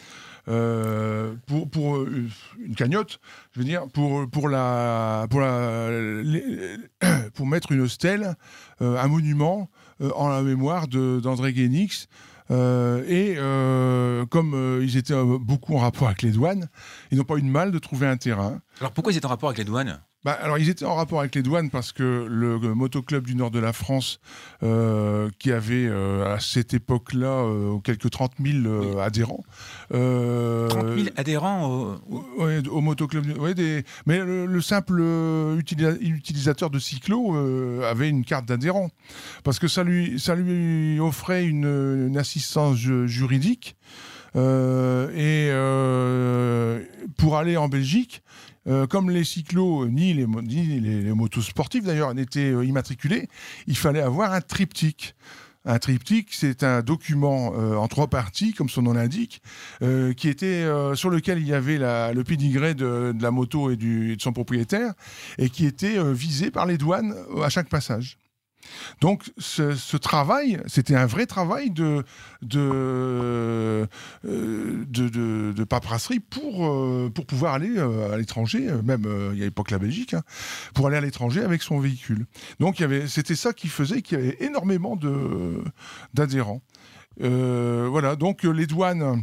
euh, pour, pour une cagnotte, je veux dire, pour, pour, la, pour, la, les, pour mettre une stèle, euh, un monument euh, en la mémoire de, d'André Guénix. Euh, et euh, comme euh, ils étaient euh, beaucoup en rapport avec les douanes, ils n'ont pas eu de mal de trouver un terrain. Alors pourquoi ils étaient en rapport avec les douanes ? Bah, alors, ils étaient en rapport avec les douanes parce que le, le Motoclub du Nord de la France, euh, qui avait euh, à cette époque-là euh, quelques trente mille euh, oui. adhérents. Euh, trente mille adhérents au, ouais, au Motoclub. Ouais, des, mais le, le simple utilisa- utilisateur de cyclo euh, avait une carte d'adhérent. Parce que ça lui, ça lui offrait une, une assistance ju- juridique. Euh, et euh, pour aller en Belgique, Euh, comme les cyclos, ni les, ni les, les motos sportives d'ailleurs, n'étaient euh, immatriculés, il fallait avoir un triptyque. Un triptyque, c'est un document euh, en trois parties, comme son nom l'indique, euh, qui était, euh, sur lequel il y avait la, le pédigré de, de la moto et, du, et de son propriétaire, et qui était euh, visé par les douanes à chaque passage. Donc ce, ce travail, c'était un vrai travail de, de, euh, de, de, de paperasserie pour, euh, pour pouvoir aller euh, à l'étranger, même euh, il y a l'époque la Belgique, hein, pour aller à l'étranger avec son véhicule. Donc il y avait, c'était ça qui faisait qu'il y avait énormément de, d'adhérents. Euh, voilà, donc les douanes...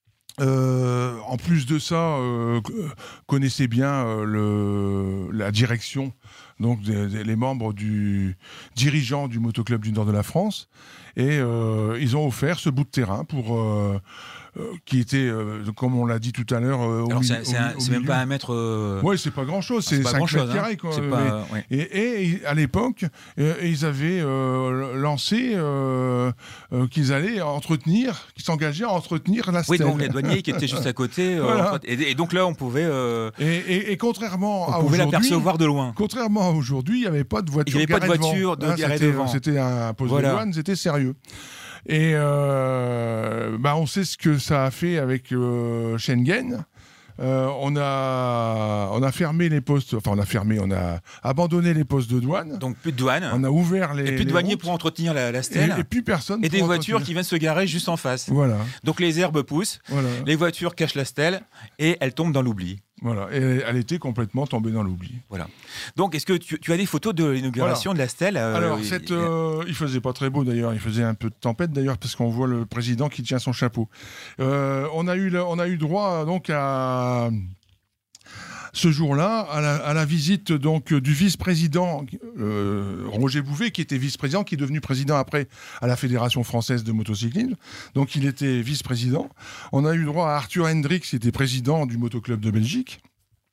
Euh, en plus de ça, euh, connaissaient bien euh, le, la direction, donc des, des, les membres du dirigeant du Motoclub du Nord de la France, et euh, ils ont offert ce bout de terrain pour euh, euh, qui était, euh, comme on l'a dit tout à l'heure, euh, alors au c'est, milieu, c'est, un, au c'est même pas un mètre. Euh... Oui, c'est pas grand chose, ah, c'est, c'est cinq mètres carrés. Quoi. C'est pas, mais, ouais. et, et à l'époque, euh, ils avaient euh, lancé euh, euh, qu'ils allaient entretenir, qu'ils s'engageaient à entretenir la stèle. Oui, donc les douaniers qui étaient juste à côté. Euh, voilà. et, et donc là, on pouvait. Euh, et, et, et contrairement on à pouvait aujourd'hui, l'apercevoir de loin. Contrairement à aujourd'hui, il n'y avait pas de voiture. Il n'y avait pas de voiture de hein, garée c'était, devant. C'était un poste voilà. de douane, c'était sérieux. Et euh, bah on sait ce que ça a fait avec euh, Schengen. Euh, on a on a fermé les postes, enfin on a fermé, on a abandonné les postes de douane. Donc plus de douane. On a ouvert les. Et plus de douaniers pour entretenir la, la stèle. Et, et plus personne. Et pour des voitures entretenir. qui viennent se garer juste en face. Voilà. Donc les herbes poussent, voilà. Les voitures cachent la stèle et elles tombent dans l'oubli. Voilà, et elle était complètement tombée dans l'oubli. Voilà. Donc, est-ce que tu, tu as des photos de l'inauguration voilà. de la stèle euh, Alors, cette, euh, il faisait pas très beau d'ailleurs, il faisait un peu de tempête d'ailleurs, parce qu'on voit le président qui tient son chapeau. Euh, on a eu, on a eu droit donc à ce jour-là à la, à la visite donc du vice-président euh, Roger Bouvet, qui était vice-président, qui est devenu président après à la Fédération française de motocyclisme. Donc il était vice-président. On a eu droit à Arthur Hendricks, qui était président du Motoclub de Belgique.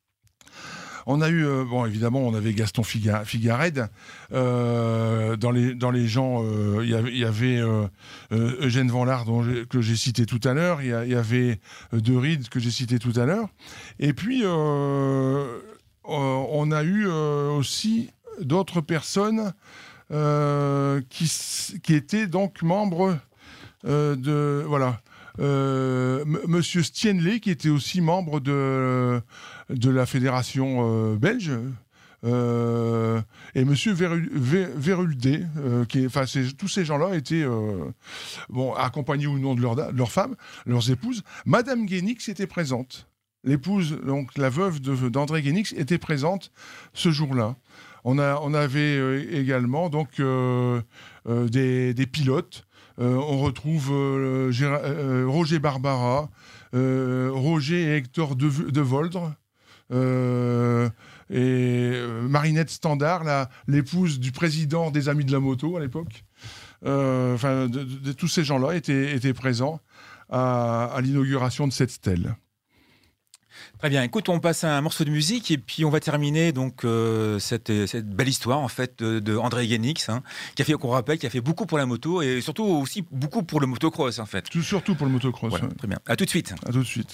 On a eu, euh, bon, évidemment, on avait Gaston Figa, Figared. Euh, dans, les, dans les gens, il euh, y avait, y avait euh, euh, Eugène Vanlard, dont j'ai, que j'ai cité tout à l'heure. Il y, y avait euh, De Ride, que j'ai cité tout à l'heure. Et puis, euh, euh, on a eu euh, aussi d'autres personnes euh, qui, qui étaient donc membres euh, de... Voilà. euh, M- Monsieur Stienley, qui était aussi membre de, de la fédération euh, belge. Euh, et Monsieur Verul- Ver- Verulde, euh, qui est, enfin, c'est- tous ces gens-là étaient euh, bon, accompagnés ou non de, leur, de leurs femmes, leurs épouses. Madame Guénix était présente. L'épouse, donc la veuve de, d'André Guénix, était présente ce jour-là. On, a, on avait euh, également donc euh, euh, des, des pilotes. Euh, on retrouve euh, Géra- euh, Roger Barbara, euh, Roger et Hector de, de Voldre. Euh, et euh, Marinette Standard, la, l'épouse du président des Amis de la Moto à l'époque. Euh, enfin, de, de, de, tous ces gens-là étaient, étaient présents à, à l'inauguration de cette stèle. Très bien. Écoute, on passe à un morceau de musique et puis on va terminer donc euh, cette, cette belle histoire en fait de, de André Guénix, hein, qui a fait, qu'on rappelle, qui a fait beaucoup pour la moto et surtout aussi beaucoup pour le motocross en fait. Tout, surtout pour le motocross. Voilà, ouais. Très bien. À tout de suite. À tout de suite.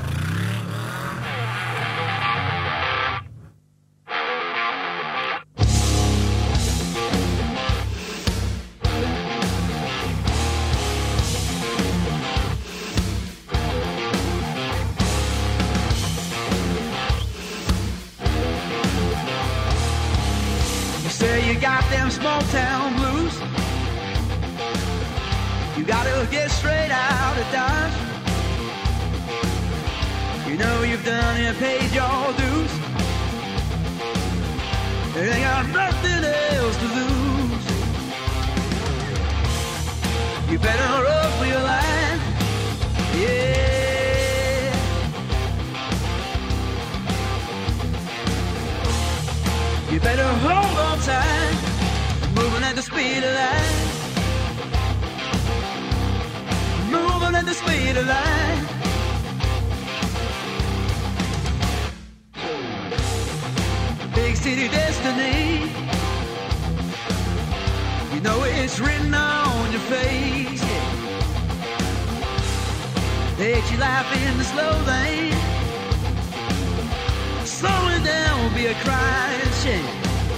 Say you got them small town blues. You gotta get straight out of Dodge. You know you've done and paid your dues. You ain't got nothing else to lose. You better run for your life. Yeah. You better hold on tight, moving at the speed of light. Moving at the speed of light. Big city destiny. You know it's written on your face. Take your life in the slow lane. Slowing down will be a crying shame.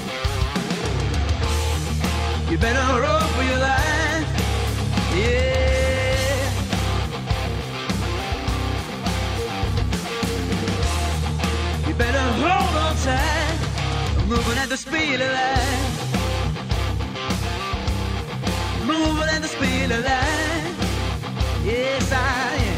You better run for your life, yeah. You better hold on tight, moving at the speed of light. Moving at the speed of light, yes I am.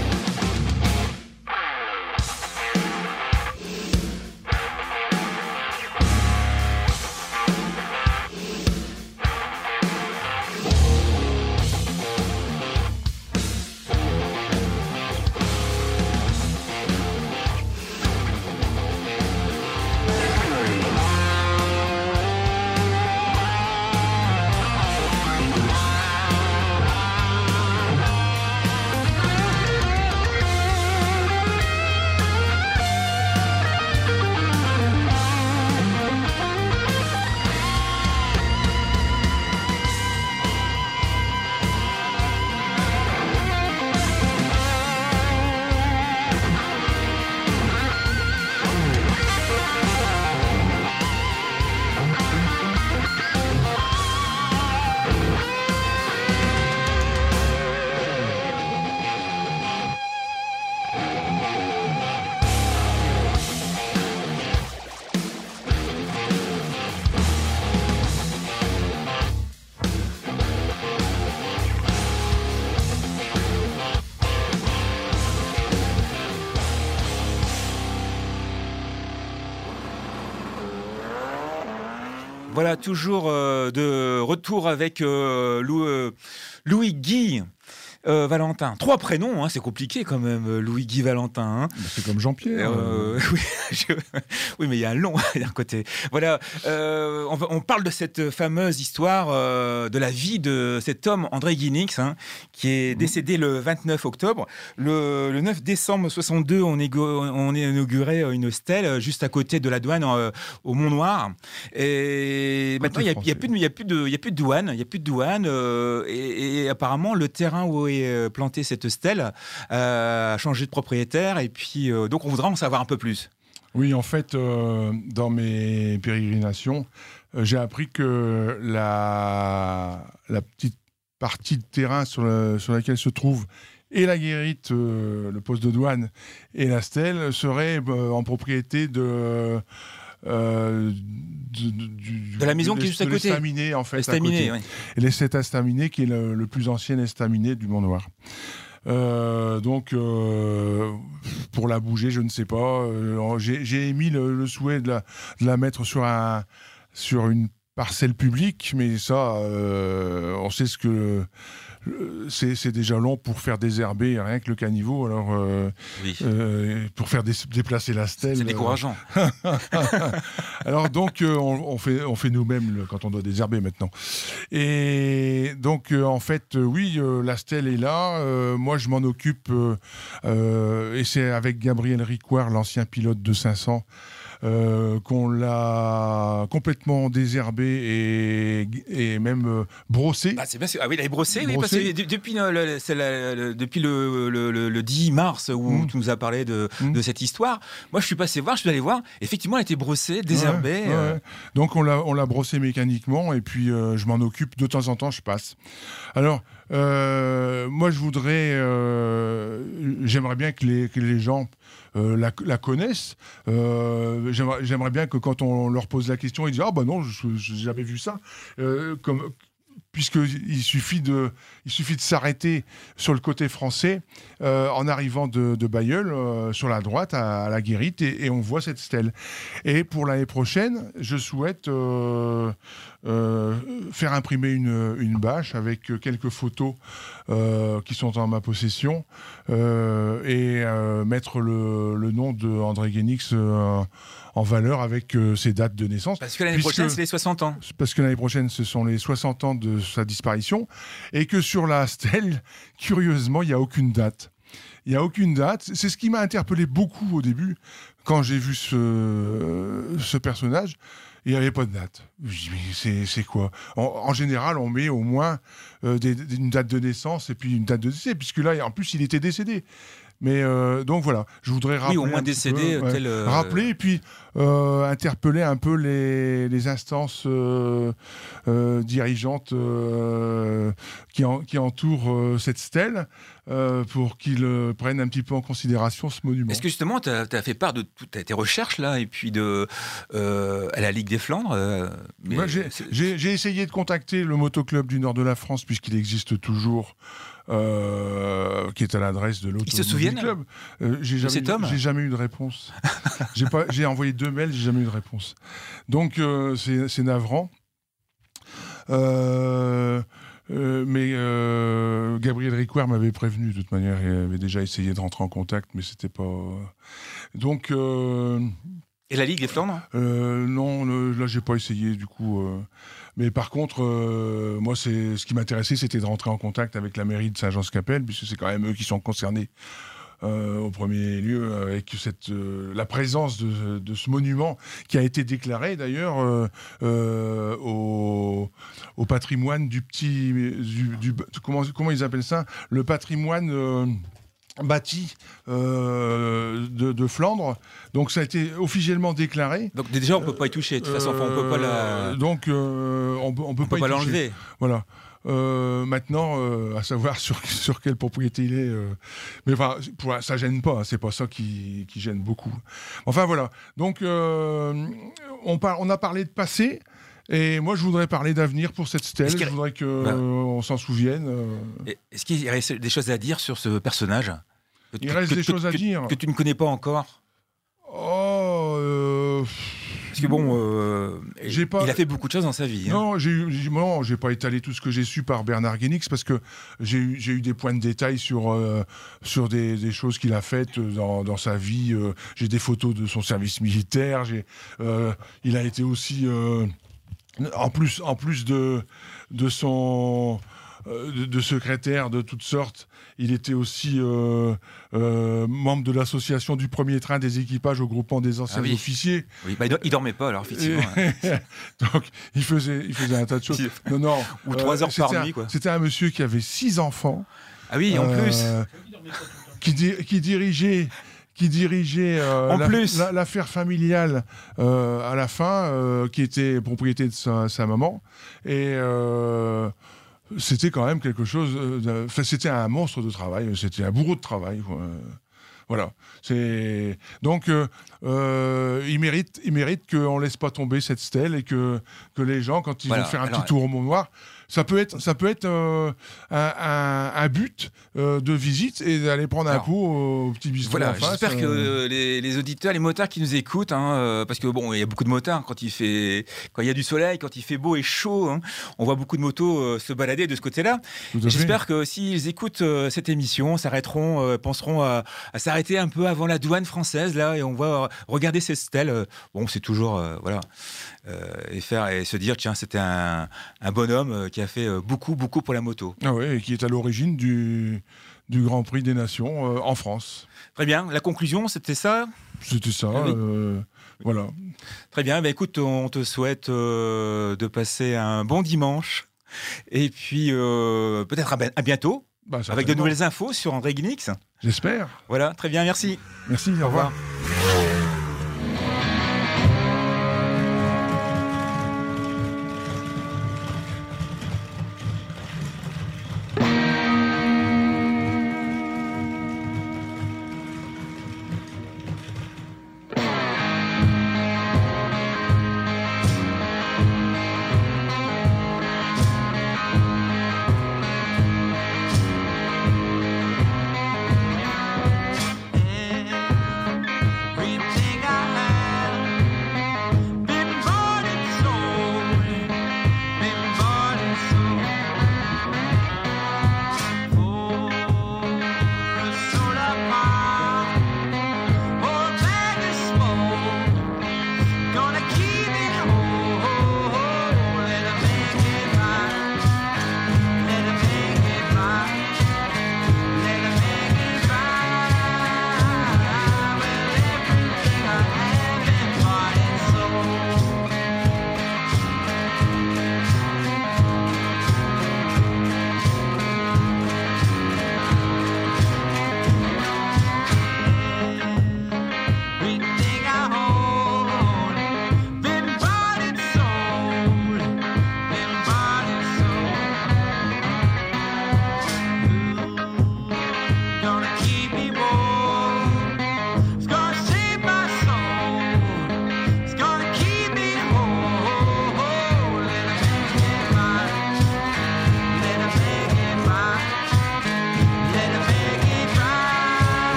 Voilà, toujours euh, de retour avec euh, Lou, euh, Louis-Guy euh, Valentin. Trois prénoms, hein, c'est compliqué quand même, Louis-Guy Valentin. Hein. Bah, c'est comme Jean-Pierre. Euh, oui, je... oui, mais il y a un long d'un côté. Voilà, euh, on, va, on parle de cette fameuse histoire euh, de la vie de cet homme, André Guénix, hein, qui est décédé le vingt-neuf octobre. Le, le neuf décembre soixante-deux, on, égo, on inaugurait une stèle juste à côté de la douane euh, au Mont-Noir. Et maintenant, il n'y a, y a, plus de, y a, plus de, y a plus de douane. Il y a plus de douane. Euh, et, et apparemment, le terrain où est plantée cette stèle euh, a changé de propriétaire. Et puis, euh, donc, on voudra en savoir un peu plus. Oui, en fait, euh, dans mes pérégrinations, euh, j'ai appris que la, la petite partie de terrain sur, le, sur laquelle se trouve et la Guérite, euh, le poste de douane et la stèle seraient euh, en propriété de... Euh, de, de, du, de la maison de qui est juste à côté. L'estaminet, en fait. L'estaminet, oui. Et les cet estaminet qui est le, le plus ancien estaminet du Mont-Noir. Euh, donc, euh, pour la bouger, je ne sais pas. Euh, j'ai, j'ai émis le, le souhait de la, de la mettre sur, un, sur une parcelle publique, mais ça, euh, on sait ce que... C'est, c'est déjà long pour faire désherber rien que le caniveau, alors euh, oui. euh, pour faire des, déplacer la stèle. C'est décourageant. Euh... alors donc euh, on, on fait on fait nous-mêmes le, quand on doit désherber maintenant. Et donc euh, en fait euh, oui euh, la stèle est là. Euh, moi je m'en occupe euh, euh, et c'est avec Gabriel Ricoire, l'ancien pilote de cinq cents. Euh, qu'on l'a complètement désherbé et, et même euh, brossé. Ah, c'est bien sûr. Ah oui, il a brossé, brossé. Oui, parce que d- depuis, le, c'est la, le, depuis le, le, le, le dix mars où mmh. tu nous as parlé de, mmh. de cette histoire, moi je suis passé voir, je suis allé voir, effectivement elle était brossée, désherbée. Ouais, euh... ouais. Donc on l'a, on l'a brossé mécaniquement et puis euh, je m'en occupe de temps en temps, je passe. Alors, euh, moi je voudrais, euh, j'aimerais bien que les, que les gens euh, la, la connaissent. Euh, j'aimerais, j'aimerais bien que quand on leur pose la question, ils disent « Ah bah non, je n'ai jamais vu ça euh, ». Comme... puisqu'il suffit de, il suffit de s'arrêter sur le côté français euh, en arrivant de, de Bailleul, euh, sur la droite, à, à la Guérite, et, et on voit cette stèle. Et pour l'année prochaine, je souhaite euh, euh, faire imprimer une, une bâche avec quelques photos euh, qui sont en ma possession euh, et euh, mettre le, le nom de André Guénix euh, en valeur avec euh, ses dates de naissance. Parce que l'année puisque, prochaine, c'est les soixante ans. Parce que l'année prochaine, ce sont les soixante ans de sa disparition. Et que sur la stèle, curieusement, il n'y a aucune date. Il n'y a aucune date. C'est ce qui m'a interpellé beaucoup au début, quand j'ai vu ce, ce personnage. Il n'y avait pas de date. Je dis, mais c'est, c'est quoi en, en général, on met au moins euh, des, des, une date de naissance et puis une date de décès, puisque là, en plus, il était décédé. Mais euh, donc voilà, je voudrais rappeler. Oui, au moins décédé. Peu, ouais, tel euh... Rappeler et puis euh, interpeller un peu les, les instances euh, euh, dirigeantes euh, qui, en, qui entourent euh, cette stèle euh, pour qu'ils euh, prennent un petit peu en considération ce monument. Est-ce que justement, tu as fait part de toutes tes recherches là et puis de, euh, à la Ligue des Flandres euh, mais ouais, j'ai, j'ai, j'ai essayé de contacter le motoclub du nord de la France, puisqu'il existe toujours. Euh, qui est à l'adresse de l'autre. Ils se souviennent club. Euh, j'ai, jamais, cet homme j'ai jamais eu de réponse. j'ai, pas, j'ai envoyé deux mails, j'ai jamais eu de réponse. Donc euh, c'est, c'est navrant. Euh, euh, mais euh, Gabriel Ricoire m'avait prévenu de toute manière. Il avait déjà essayé de rentrer en contact, mais c'était pas. Donc. Euh, Et la Ligue des Flandres euh, Non, le, là j'ai pas essayé du coup. Euh, mais par contre, euh, moi c'est ce qui m'intéressait, c'était de rentrer en contact avec la mairie de Saint-Jean-Scapelle, puisque c'est quand même eux qui sont concernés euh, au premier lieu avec cette euh, la présence de, de ce monument qui a été déclaré d'ailleurs euh, euh, au, au patrimoine du petit du, du comment comment ils appellent ça, le patrimoine euh, bâti euh, de, de Flandre, donc ça a été officiellement déclaré. Donc déjà on peut pas y toucher, de toute façon, on peut pas la. Donc euh, on, on peut on pas, peut pas y l'enlever. Voilà. Euh, maintenant, euh, à savoir sur, sur quelle propriété il est. Euh, mais enfin, pour, ça gêne pas, hein, c'est pas ça qui, qui gêne beaucoup. Enfin voilà. Donc euh, on, par, on a parlé de passé. Et moi, je voudrais parler d'avenir pour cette stèle. Je voudrais qu'on bah, euh, s'en souvienne. Euh... Est-ce qu'il reste des choses à dire sur ce personnage que, Il reste que, des que, choses que, à dire. Que tu ne connais pas encore. Oh... Euh... Parce que bon, euh, j'ai pas... il a fait beaucoup de choses dans sa vie. Non, hein. j'ai, j'ai, non, j'ai pas étalé tout ce que j'ai su par Bernard Guénix, parce que j'ai eu, j'ai eu des points de détail sur, euh, sur des, des choses qu'il a faites dans, dans sa vie. Euh, j'ai des photos de son service militaire. J'ai, euh, il a été aussi... Euh, En plus, en plus de, de son euh, de, de secrétaire de toutes sortes, il était aussi euh, euh, membre de l'association du premier train des équipages au groupement des anciens ah oui. officiers. Oui, bah, il dormait pas alors effectivement. Et, donc il faisait, il faisait un tas de choses. Non, non. Ou euh, trois heures par un, nuit quoi. C'était un monsieur qui avait six enfants. Ah oui, en euh, plus. Qui, di- qui dirigeait. qui dirigeait euh, la, la, l'affaire familiale euh, à la fin, euh, qui était propriété de sa, sa maman. Et euh, c'était quand même quelque chose. De... Enfin, c'était un monstre de travail. C'était un bourreau de travail. Quoi. Voilà. C'est donc euh, euh, il mérite, il mérite qu'on laisse pas tomber cette stèle et que que les gens, quand ils voilà. vont faire un Alors, petit tour au Mont Noir, ça peut être, ça peut être euh, un, un, un but euh, de visite et d'aller prendre Alors, un pot au, au petit bistrot voilà, en face. j'espère euh... que les, les auditeurs, les motards qui nous écoutent, hein, euh, parce que bon, il y a beaucoup de motards quand il fait, quand il y a du soleil, quand il fait beau et chaud, hein, on voit beaucoup de motos euh, se balader de ce côté-là. J'espère que s'ils écoutent euh, cette émission, s'arrêteront, euh, penseront à, à s'arrêter un peu avant la douane française là, et on va regarder ces stèles. Euh, bon, c'est toujours euh, voilà, euh, et faire et se dire tiens, c'était un, un bonhomme euh, qui a fait euh, beaucoup, beaucoup pour la moto. Ah ouais, et qui est à l'origine du du Grand Prix des Nations euh, en France. Très bien. La conclusion, c'était ça. C'était ça. Oui. Euh, voilà. Très bien. Ben, écoute, on te souhaite euh, de passer un bon dimanche. Et puis, euh, peut-être à, à bientôt. Bah, avec de nouvelles infos sur André Guinix. J'espère. Voilà. Très bien. Merci. Merci. Au, au revoir. revoir.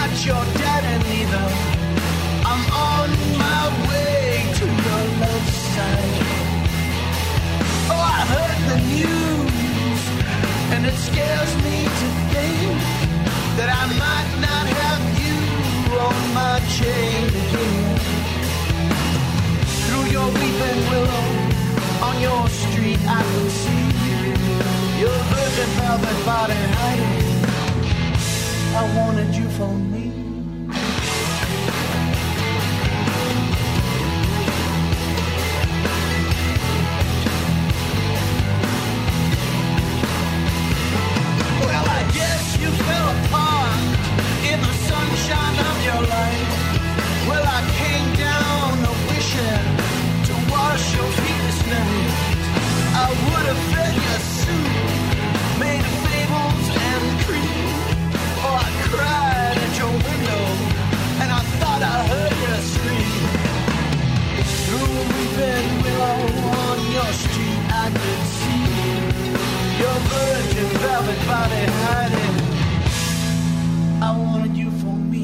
not your daddy neither. I'm on my way to your love side. Oh, I heard the news, and it scares me to think that I might not have you on my chain again. Through your weeping willow, on your street I could see your virgin velvet body hiding. I wanted you for me. Well, I guess you fell apart in the sunshine of your life. Well, I came down a wishing to wash your feet this night. I would have fed your soup made of fables and cream. Oh, I cried at your window, and I thought I heard you scream. Through a weeping willow on your street, I could see your virgin velvet body hiding. I wanted you for me.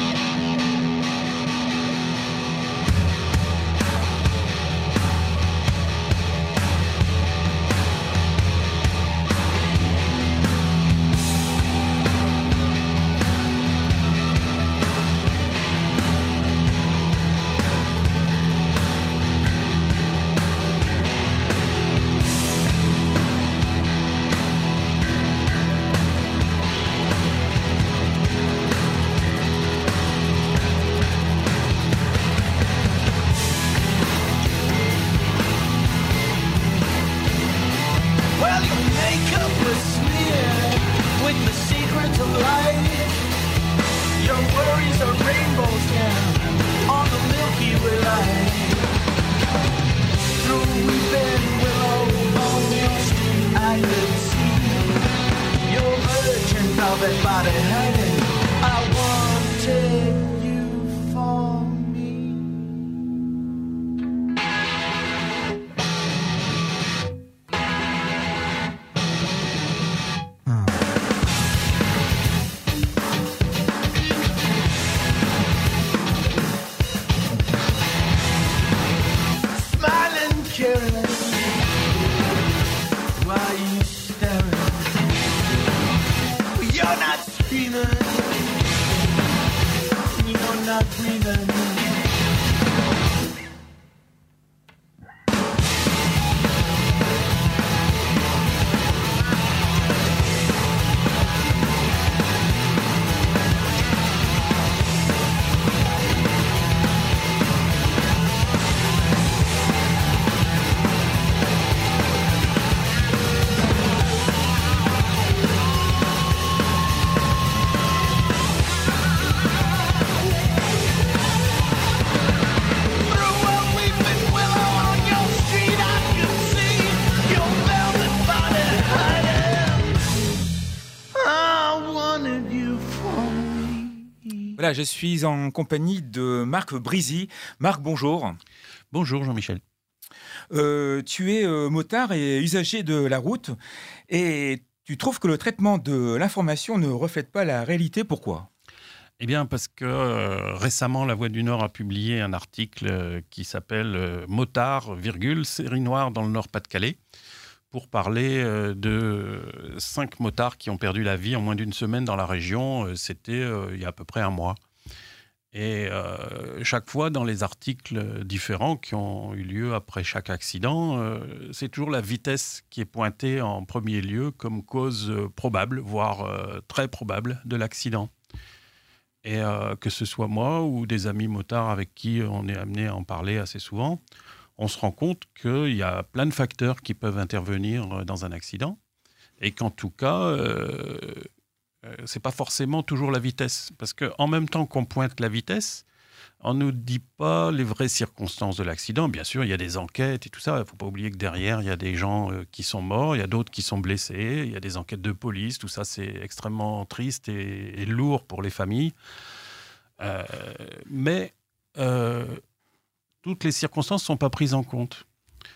Voilà, je suis en compagnie de Marc Brisy. Marc, bonjour. Bonjour Jean-Michel. Euh, tu es euh, motard et usager de la route et tu trouves que le traitement de l'information ne reflète pas la réalité. Pourquoi ? Eh bien, parce que euh, récemment, La Voix du Nord a publié un article euh, qui s'appelle euh, « Motard, virgule, série noire dans le Nord-Pas-de-Calais » pour parler euh, de cinq motards qui ont perdu la vie en moins d'une semaine dans la région. Euh, C'était euh, il y a à peu près un mois. Et euh, chaque fois, dans les articles différents qui ont eu lieu après chaque accident, euh, c'est toujours la vitesse qui est pointée en premier lieu comme cause euh, probable, voire euh, très probable de l'accident. Et euh, que ce soit moi ou des amis motards avec qui on est amené à en parler assez souvent, on se rend compte qu'il y a plein de facteurs qui peuvent intervenir dans un accident et qu'en tout cas, euh, euh, ce n'est pas forcément toujours la vitesse. Parce qu'en même temps qu'on pointe la vitesse, on ne nous dit pas les vraies circonstances de l'accident. Bien sûr, il y a des enquêtes et tout ça. Il ne faut pas oublier que derrière, il y a des gens euh, qui sont morts, il y a d'autres qui sont blessés, il y a des enquêtes de police. Tout ça, c'est extrêmement triste et, et lourd pour les familles. Euh, mais euh, toutes les circonstances ne sont pas prises en compte.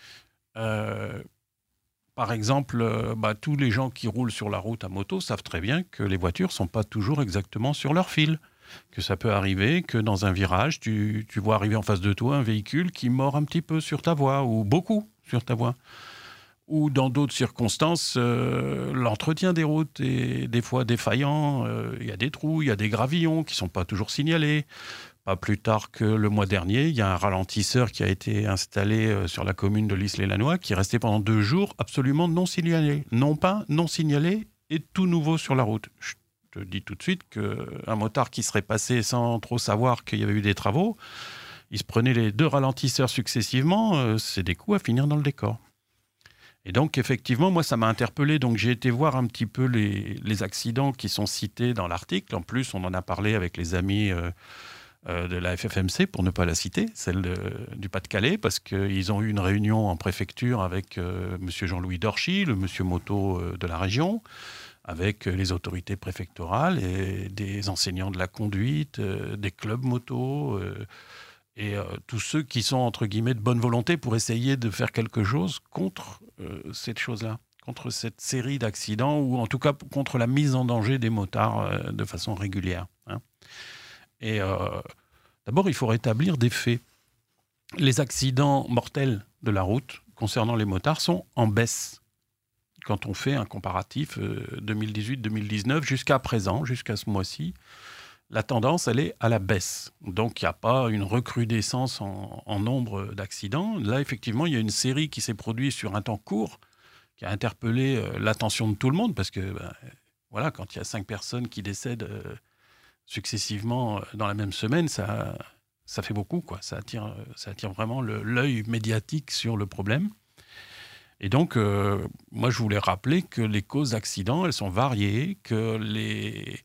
Euh, par exemple, euh, bah, tous les gens qui roulent sur la route à moto savent très bien que les voitures ne sont pas toujours exactement sur leur fil. que ça peut arriver que dans un virage, tu, tu vois arriver en face de toi un véhicule qui mord un petit peu sur ta voie, ou beaucoup sur ta voie. Ou dans d'autres circonstances, euh, l'entretien des routes est des fois défaillant. Il euh, y a des trous, il y a des gravillons qui ne sont pas toujours signalés. Pas plus tard que le mois dernier, il y a un ralentisseur qui a été installé euh, sur la commune de L'Isle-et-Lannoy qui est resté pendant deux jours absolument non signalé. Non pas non signalé et tout nouveau sur la route. Je te dis tout de suite qu'un motard qui serait passé sans trop savoir qu'il y avait eu des travaux, il se prenait les deux ralentisseurs successivement, euh, c'est des coups à finir dans le décor. Et donc, effectivement, moi, ça m'a interpellé. Donc, j'ai été voir un petit peu les, les accidents qui sont cités dans l'article. En plus, on en a parlé avec les amis euh, euh, de la F F M C, pour ne pas la citer, celle de, du Pas-de-Calais, parce qu'ils ont eu une réunion en préfecture avec euh, M. Jean-Louis Dorchy, le monsieur moto euh, de la région, avec les autorités préfectorales et des enseignants de la conduite, euh, des clubs moto... Euh, Et euh, tous ceux qui sont, entre guillemets, de bonne volonté pour essayer de faire quelque chose contre euh, cette chose-là, contre cette série d'accidents, ou en tout cas contre la mise en danger des motards euh, de façon régulière. Hein. Et euh, d'abord, il faut rétablir des faits. Les accidents mortels de la route concernant les motards sont en baisse. Quand on fait un comparatif euh, deux mille dix-huit deux mille dix-neuf jusqu'à présent, jusqu'à ce mois-ci, la tendance, elle est à la baisse. Donc, il n'y a pas une recrudescence en, en nombre d'accidents. Là, effectivement, il y a une série qui s'est produite sur un temps court, qui a interpellé euh, l'attention de tout le monde, parce que, ben, voilà, quand il y a cinq personnes qui décèdent euh, successivement euh, dans la même semaine, ça, ça fait beaucoup, quoi. Ça attire, ça attire vraiment le, l'œil médiatique sur le problème. Et donc, euh, moi, je voulais rappeler que les causes d'accidents, elles sont variées, que les...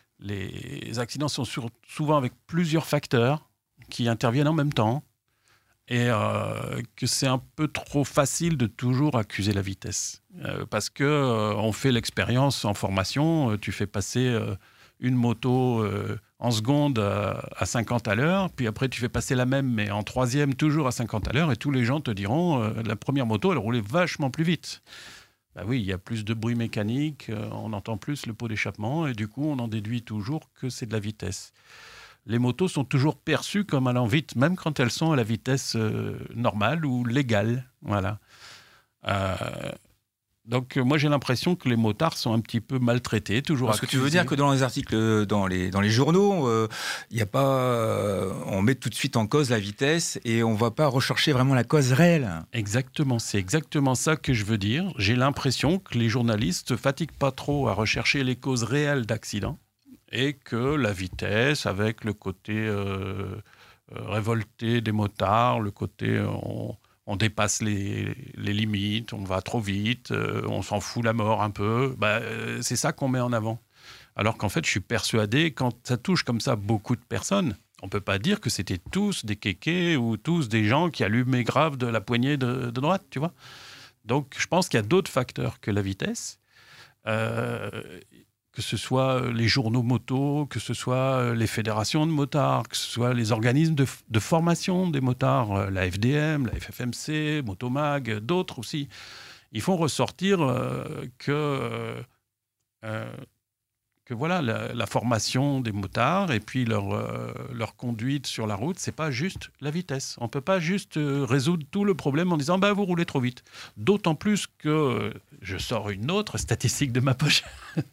Les accidents sont sur, souvent avec plusieurs facteurs qui interviennent en même temps, et euh, que c'est un peu trop facile de toujours accuser la vitesse. Euh, parce qu'on euh, fait l'expérience en formation, euh, tu fais passer euh, une moto euh, en seconde à, à cinquante à l'heure, puis après tu fais passer la même, mais en troisième toujours à cinquante à l'heure, et tous les gens te diront euh, la première moto, elle roulait vachement plus vite. Ben oui, il y a plus de bruit mécanique, euh, on entend plus le pot d'échappement, et du coup, on en déduit toujours que c'est de la vitesse. Les motos sont toujours perçues comme allant vite, même quand elles sont à la vitesse euh, normale ou légale. Voilà. Euh, donc, moi, j'ai l'impression que les motards sont un petit peu maltraités, toujours Parce que accusés. tu veux dire que dans les articles, dans les, dans les journaux, euh, y a pas, euh, on met tout de suite en cause la vitesse et on ne va pas rechercher vraiment la cause réelle. Exactement, c'est exactement ça que je veux dire. J'ai l'impression que les journalistes ne se fatiguent pas trop à rechercher les causes réelles d'accidents, et que la vitesse, avec le côté euh, euh, révolté des motards, le côté... On, on dépasse les, les limites, on va trop vite, euh, on s'en fout la mort un peu. Bah, euh, c'est ça qu'on met en avant. Alors qu'en fait, je suis persuadé, quand ça touche comme ça beaucoup de personnes, on ne peut pas dire que c'était tous des kékés ou tous des gens qui allumaient grave de la poignée de, de droite, tu vois. Donc, je pense qu'il y a d'autres facteurs que la vitesse. Euh, que ce soit les journaux motos, que ce soit les fédérations de motards, que ce soit les organismes de, de formation des motards, la F D M, la F F M C, Motomag, d'autres aussi. Ils font ressortir euh, que, euh, que voilà, la, la formation des motards et puis leur, euh, leur conduite sur la route, c'est pas juste la vitesse. On peut pas juste euh, résoudre tout le problème en disant bah, vous roulez trop vite. D'autant plus que euh, je sors une autre statistique de ma poche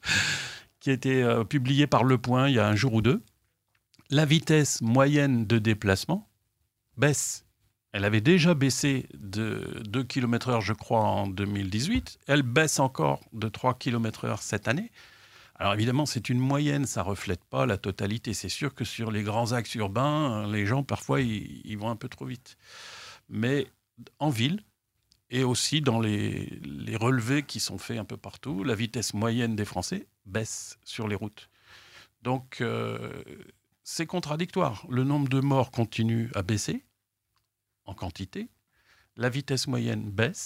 qui a été euh, publiée par Le Point il y a un jour ou deux. La vitesse moyenne de déplacement baisse. Elle avait déjà baissé de deux kilomètres heure, je crois, en deux mille dix-huit. Elle baisse encore de trois kilomètres heure cette année. Alors évidemment, c'est une moyenne, ça ne reflète pas la totalité. C'est sûr que sur les grands axes urbains, les gens, parfois, ils, ils vont un peu trop vite. Mais en ville, et aussi dans les, les relevés qui sont faits un peu partout, la vitesse moyenne des Français baisse sur les routes. Donc, euh, c'est contradictoire. Le nombre de morts continue à baisser en quantité. La vitesse moyenne baisse.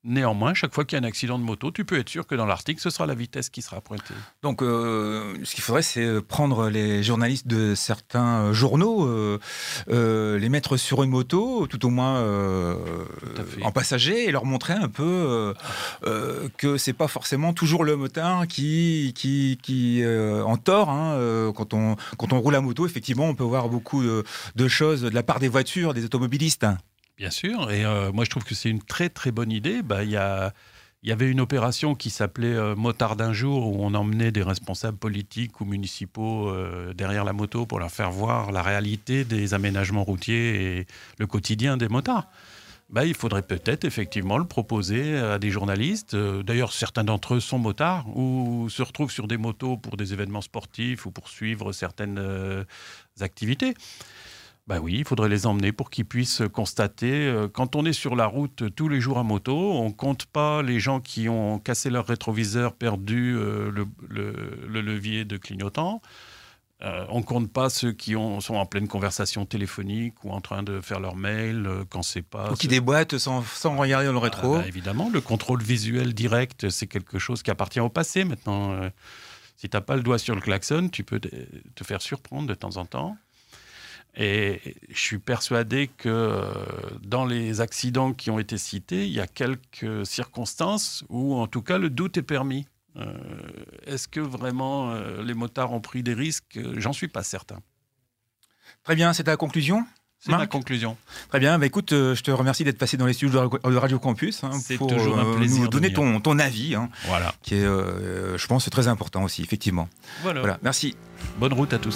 Néanmoins, chaque fois qu'il y a un accident de moto, tu peux être sûr que dans l'article, ce sera la vitesse qui sera pointée. Donc, euh, ce qu'il faudrait, c'est prendre les journalistes de certains journaux, euh, euh, les mettre sur une moto, tout au moins euh, en passager, et leur montrer un peu euh, euh, que c'est pas forcément toujours le motard qui, qui, qui euh, en tort. Hein, euh, quand on quand on roule à moto, effectivement, on peut voir beaucoup de, de choses de la part des voitures, des automobilistes. Bien sûr, et euh, moi je trouve que c'est une très très bonne idée. Bah, y a, y avait une opération qui s'appelait euh, Motard d'un jour, où on emmenait des responsables politiques ou municipaux euh, derrière la moto pour leur faire voir la réalité des aménagements routiers et le quotidien des motards. Bah, il faudrait peut-être effectivement le proposer à des journalistes. Euh, d'ailleurs, certains d'entre eux sont motards ou se retrouvent sur des motos pour des événements sportifs ou pour suivre certaines euh, activités. Ben oui, il faudrait les emmener pour qu'ils puissent constater. Euh, quand on est sur la route tous les jours à moto, on ne compte pas les gens qui ont cassé leur rétroviseur, perdu euh, le, le, le levier de clignotant. Euh, on ne compte pas ceux qui ont, sont en pleine conversation téléphonique ou en train de faire leur mail euh, quand c'est pas... Ou qui déboîtent sans, sans regarder dans le rétro. Ah, ben évidemment, le contrôle visuel direct, c'est quelque chose qui appartient au passé maintenant. Euh, si tu n'as pas le doigt sur le klaxon, tu peux te faire surprendre de temps en temps. Et je suis persuadé que dans les accidents qui ont été cités, il y a quelques circonstances où, en tout cas, le doute est permis. Euh, est-ce que vraiment euh, les motards ont pris des risques ? J'en suis pas certain. Très bien, c'est ta conclusion ? C'est Marc ? Ma conclusion. Très bien, bah écoute, euh, je te remercie d'être passé dans les studios de Radio Campus hein, c'est pour toujours un plaisir nous donner de ton, ton avis, hein, voilà. qui est, euh, je pense, très important aussi, effectivement. Voilà. Voilà, merci. Bonne route à tous.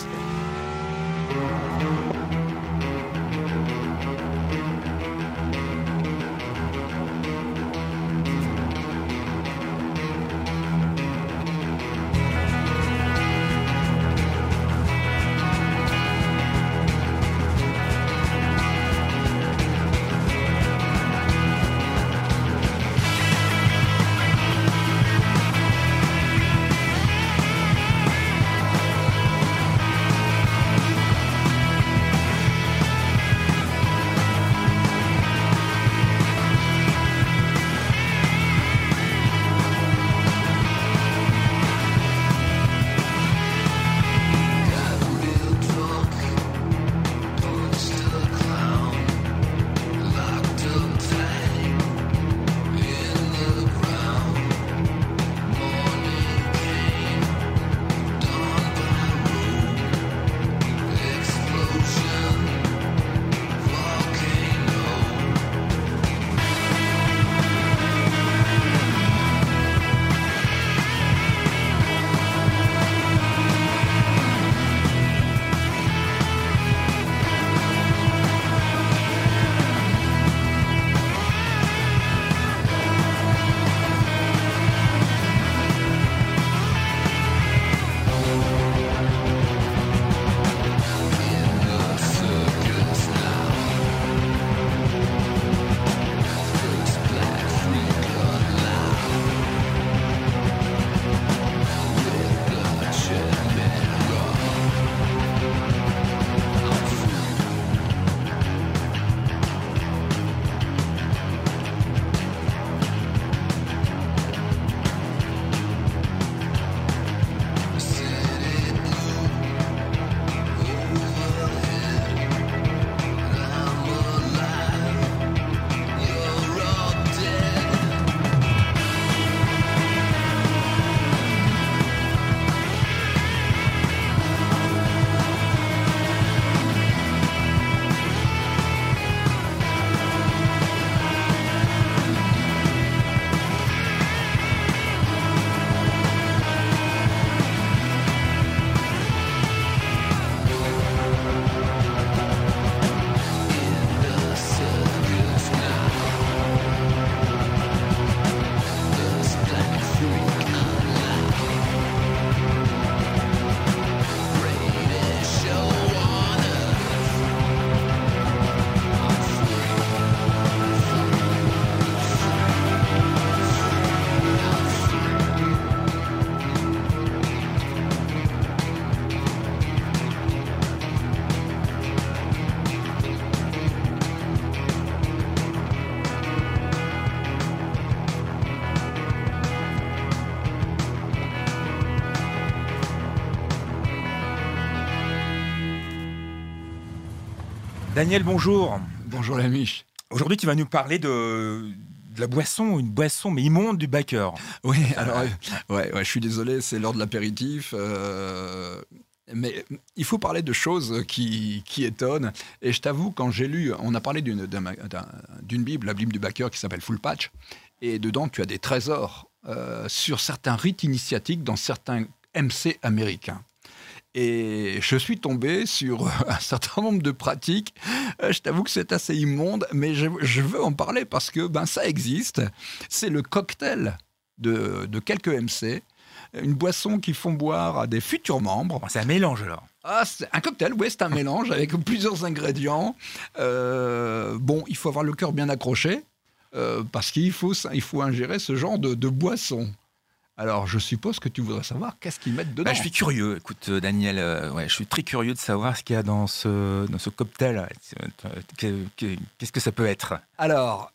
Daniel, bonjour. Bonjour la Miche. Aujourd'hui, tu vas nous parler de, de la boisson, une boisson mais immonde du Baker. Oui, alors, euh, ouais, ouais, je suis désolé, c'est l'heure de l'apéritif. Euh, mais il faut parler de choses qui, qui étonnent. Et je t'avoue, quand j'ai lu, on a parlé d'une, d'un, d'un, d'une Bible, la Bible du Baker qui s'appelle Full Patch. Et dedans, tu as des trésors euh, sur certains rites initiatiques dans certains M C américains. Et je suis tombé sur un certain nombre de pratiques. Euh, je t'avoue que c'est assez immonde, mais je, je veux en parler parce que ben, ça existe. C'est le cocktail de, de quelques M C, une boisson qu'ils font boire à des futurs membres. C'est un mélange alors. Ah, c'est un cocktail, oui, c'est un mélange avec plusieurs ingrédients. Euh, bon, il faut avoir le cœur bien accroché euh, parce qu'il faut, il faut ingérer ce genre de, de boisson. Alors, je suppose que tu voudrais savoir qu'est-ce qu'ils mettent dedans. Bah, je suis curieux. Écoute, Daniel, euh, ouais, je suis très curieux de savoir ce qu'il y a dans ce, dans ce cocktail. Qu'est-ce que ça peut être? Alors,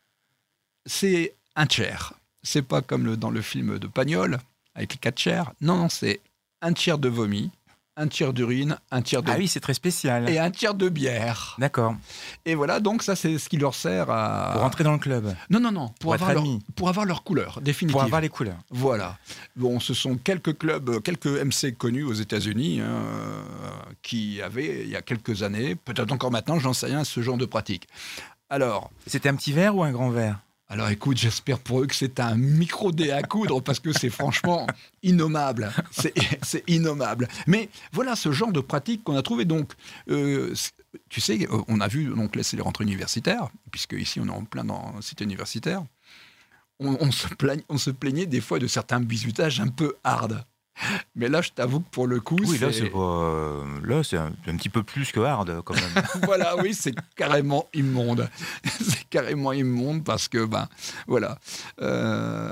c'est un tiers. C'est pas comme le, dans le film de Pagnol, avec les quatre tiers. Non, non, c'est un tiers de vomi, un tiers d'urine, un tiers de... Ah oui, c'est très spécial. Et un tiers de bière. D'accord. Et voilà, donc ça, c'est ce qui leur sert à... Pour rentrer dans le club. Non, non, non. Pour, Pour avoir, être leur, admis. pour avoir leur couleur, définitive. Pour avoir les couleurs. Voilà. Bon, ce sont quelques clubs, quelques M C connus aux États-Unis hein, euh, qui avaient, il y a quelques années, peut-être encore maintenant, j'en sais rien, ce genre de pratique. Alors... C'était un petit verre ou un grand verre? Alors écoute, j'espère pour eux que c'est un micro-dé à coudre parce que c'est franchement innommable. C'est, c'est innommable. Mais voilà ce genre de pratique qu'on a trouvé. Donc, euh, tu sais, on a vu, donc là c'est les rentrées universitaires, puisque ici on est en plein dans la cité universitaire. On, on, se plaignait, on se plaignait des fois de certains bisutages un peu hard. Mais là, je t'avoue que pour le coup, oui, c'est... là, c'est pas... euh, là, c'est un, un petit peu plus que hard, quand même. Voilà, oui, c'est carrément immonde. C'est carrément immonde parce que, ben, voilà. Euh,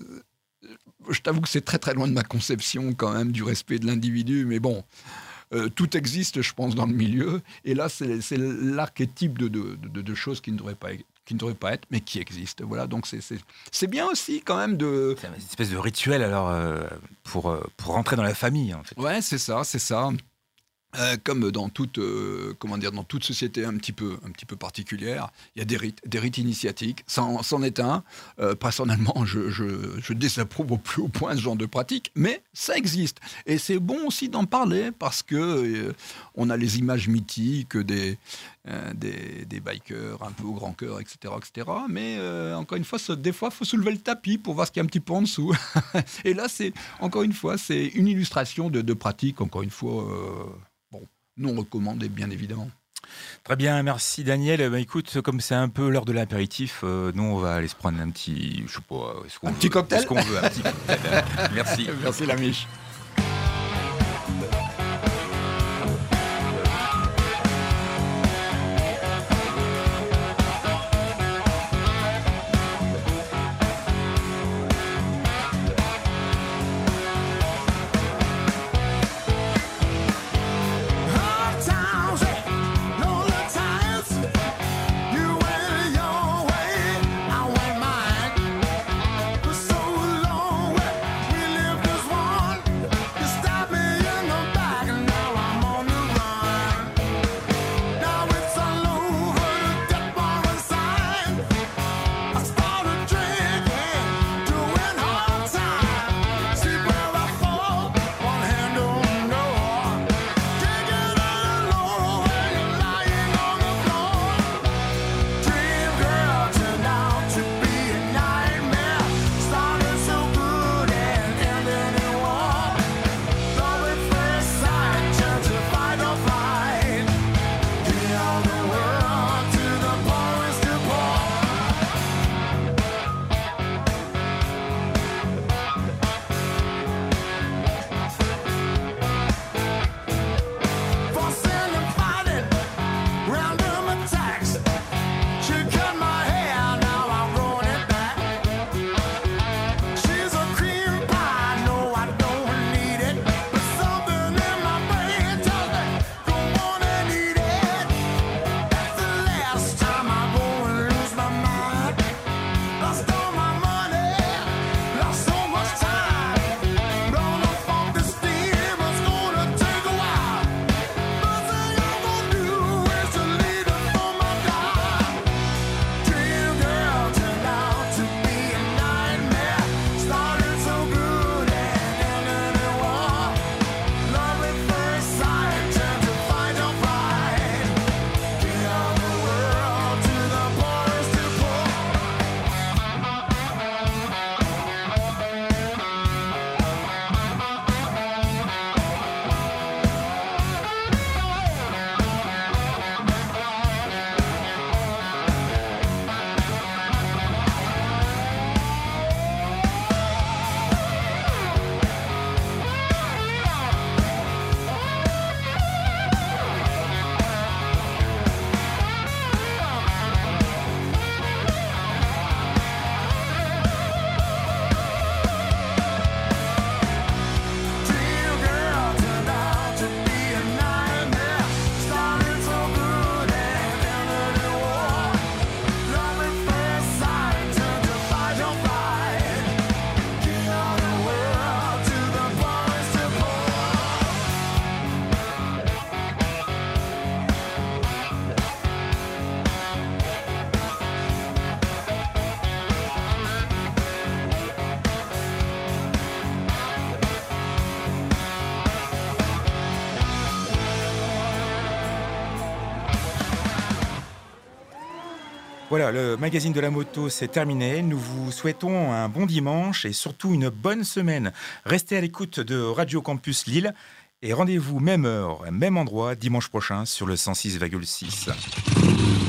je t'avoue que c'est très, très loin de ma conception, quand même, du respect de l'individu. Mais bon, euh, tout existe, je pense, dans le milieu. Et là, c'est, c'est l'archétype de, de, de, de choses qui ne devraient pas qui ne devrait pas être, mais qui existent. Voilà, donc c'est, c'est, c'est bien aussi quand même de... C'est une espèce de rituel alors euh, pour, pour rentrer dans la famille en fait. Ouais, c'est ça, c'est ça. Euh, comme dans toute, euh, comment dire, dans toute société un petit peu, un petit peu particulière, il y a des rites, des rites initiatiques. C'en, c'en est un. Euh, personnellement, je, je, je désapprouve au plus haut point ce genre de pratique, mais ça existe. Et c'est bon aussi d'en parler parce que euh, on a les images mythiques des, euh, des, des bikers un peu au grand cœur, et cetera, et cetera. Mais euh, encore une fois, ça, des fois, il faut soulever le tapis pour voir ce qu'il y a un petit peu en dessous. Et là, c'est encore une fois, c'est une illustration de, de pratiques. Encore une fois. Euh, non recommandé, bien évidemment. Très bien, merci Daniel. Bah, écoute, comme c'est un peu l'heure de l'apéritif, euh, nous on va aller se prendre un petit, je sais pas, est-ce qu'on un veut, petit cocktail. Est-ce qu'on veut un petit cocktail. Merci. Merci la Miche. Voilà, le magazine de la moto, c'est terminé. Nous vous souhaitons un bon dimanche et surtout une bonne semaine. Restez à l'écoute de Radio Campus Lille et rendez-vous même heure, même endroit, dimanche prochain sur le cent six virgule six.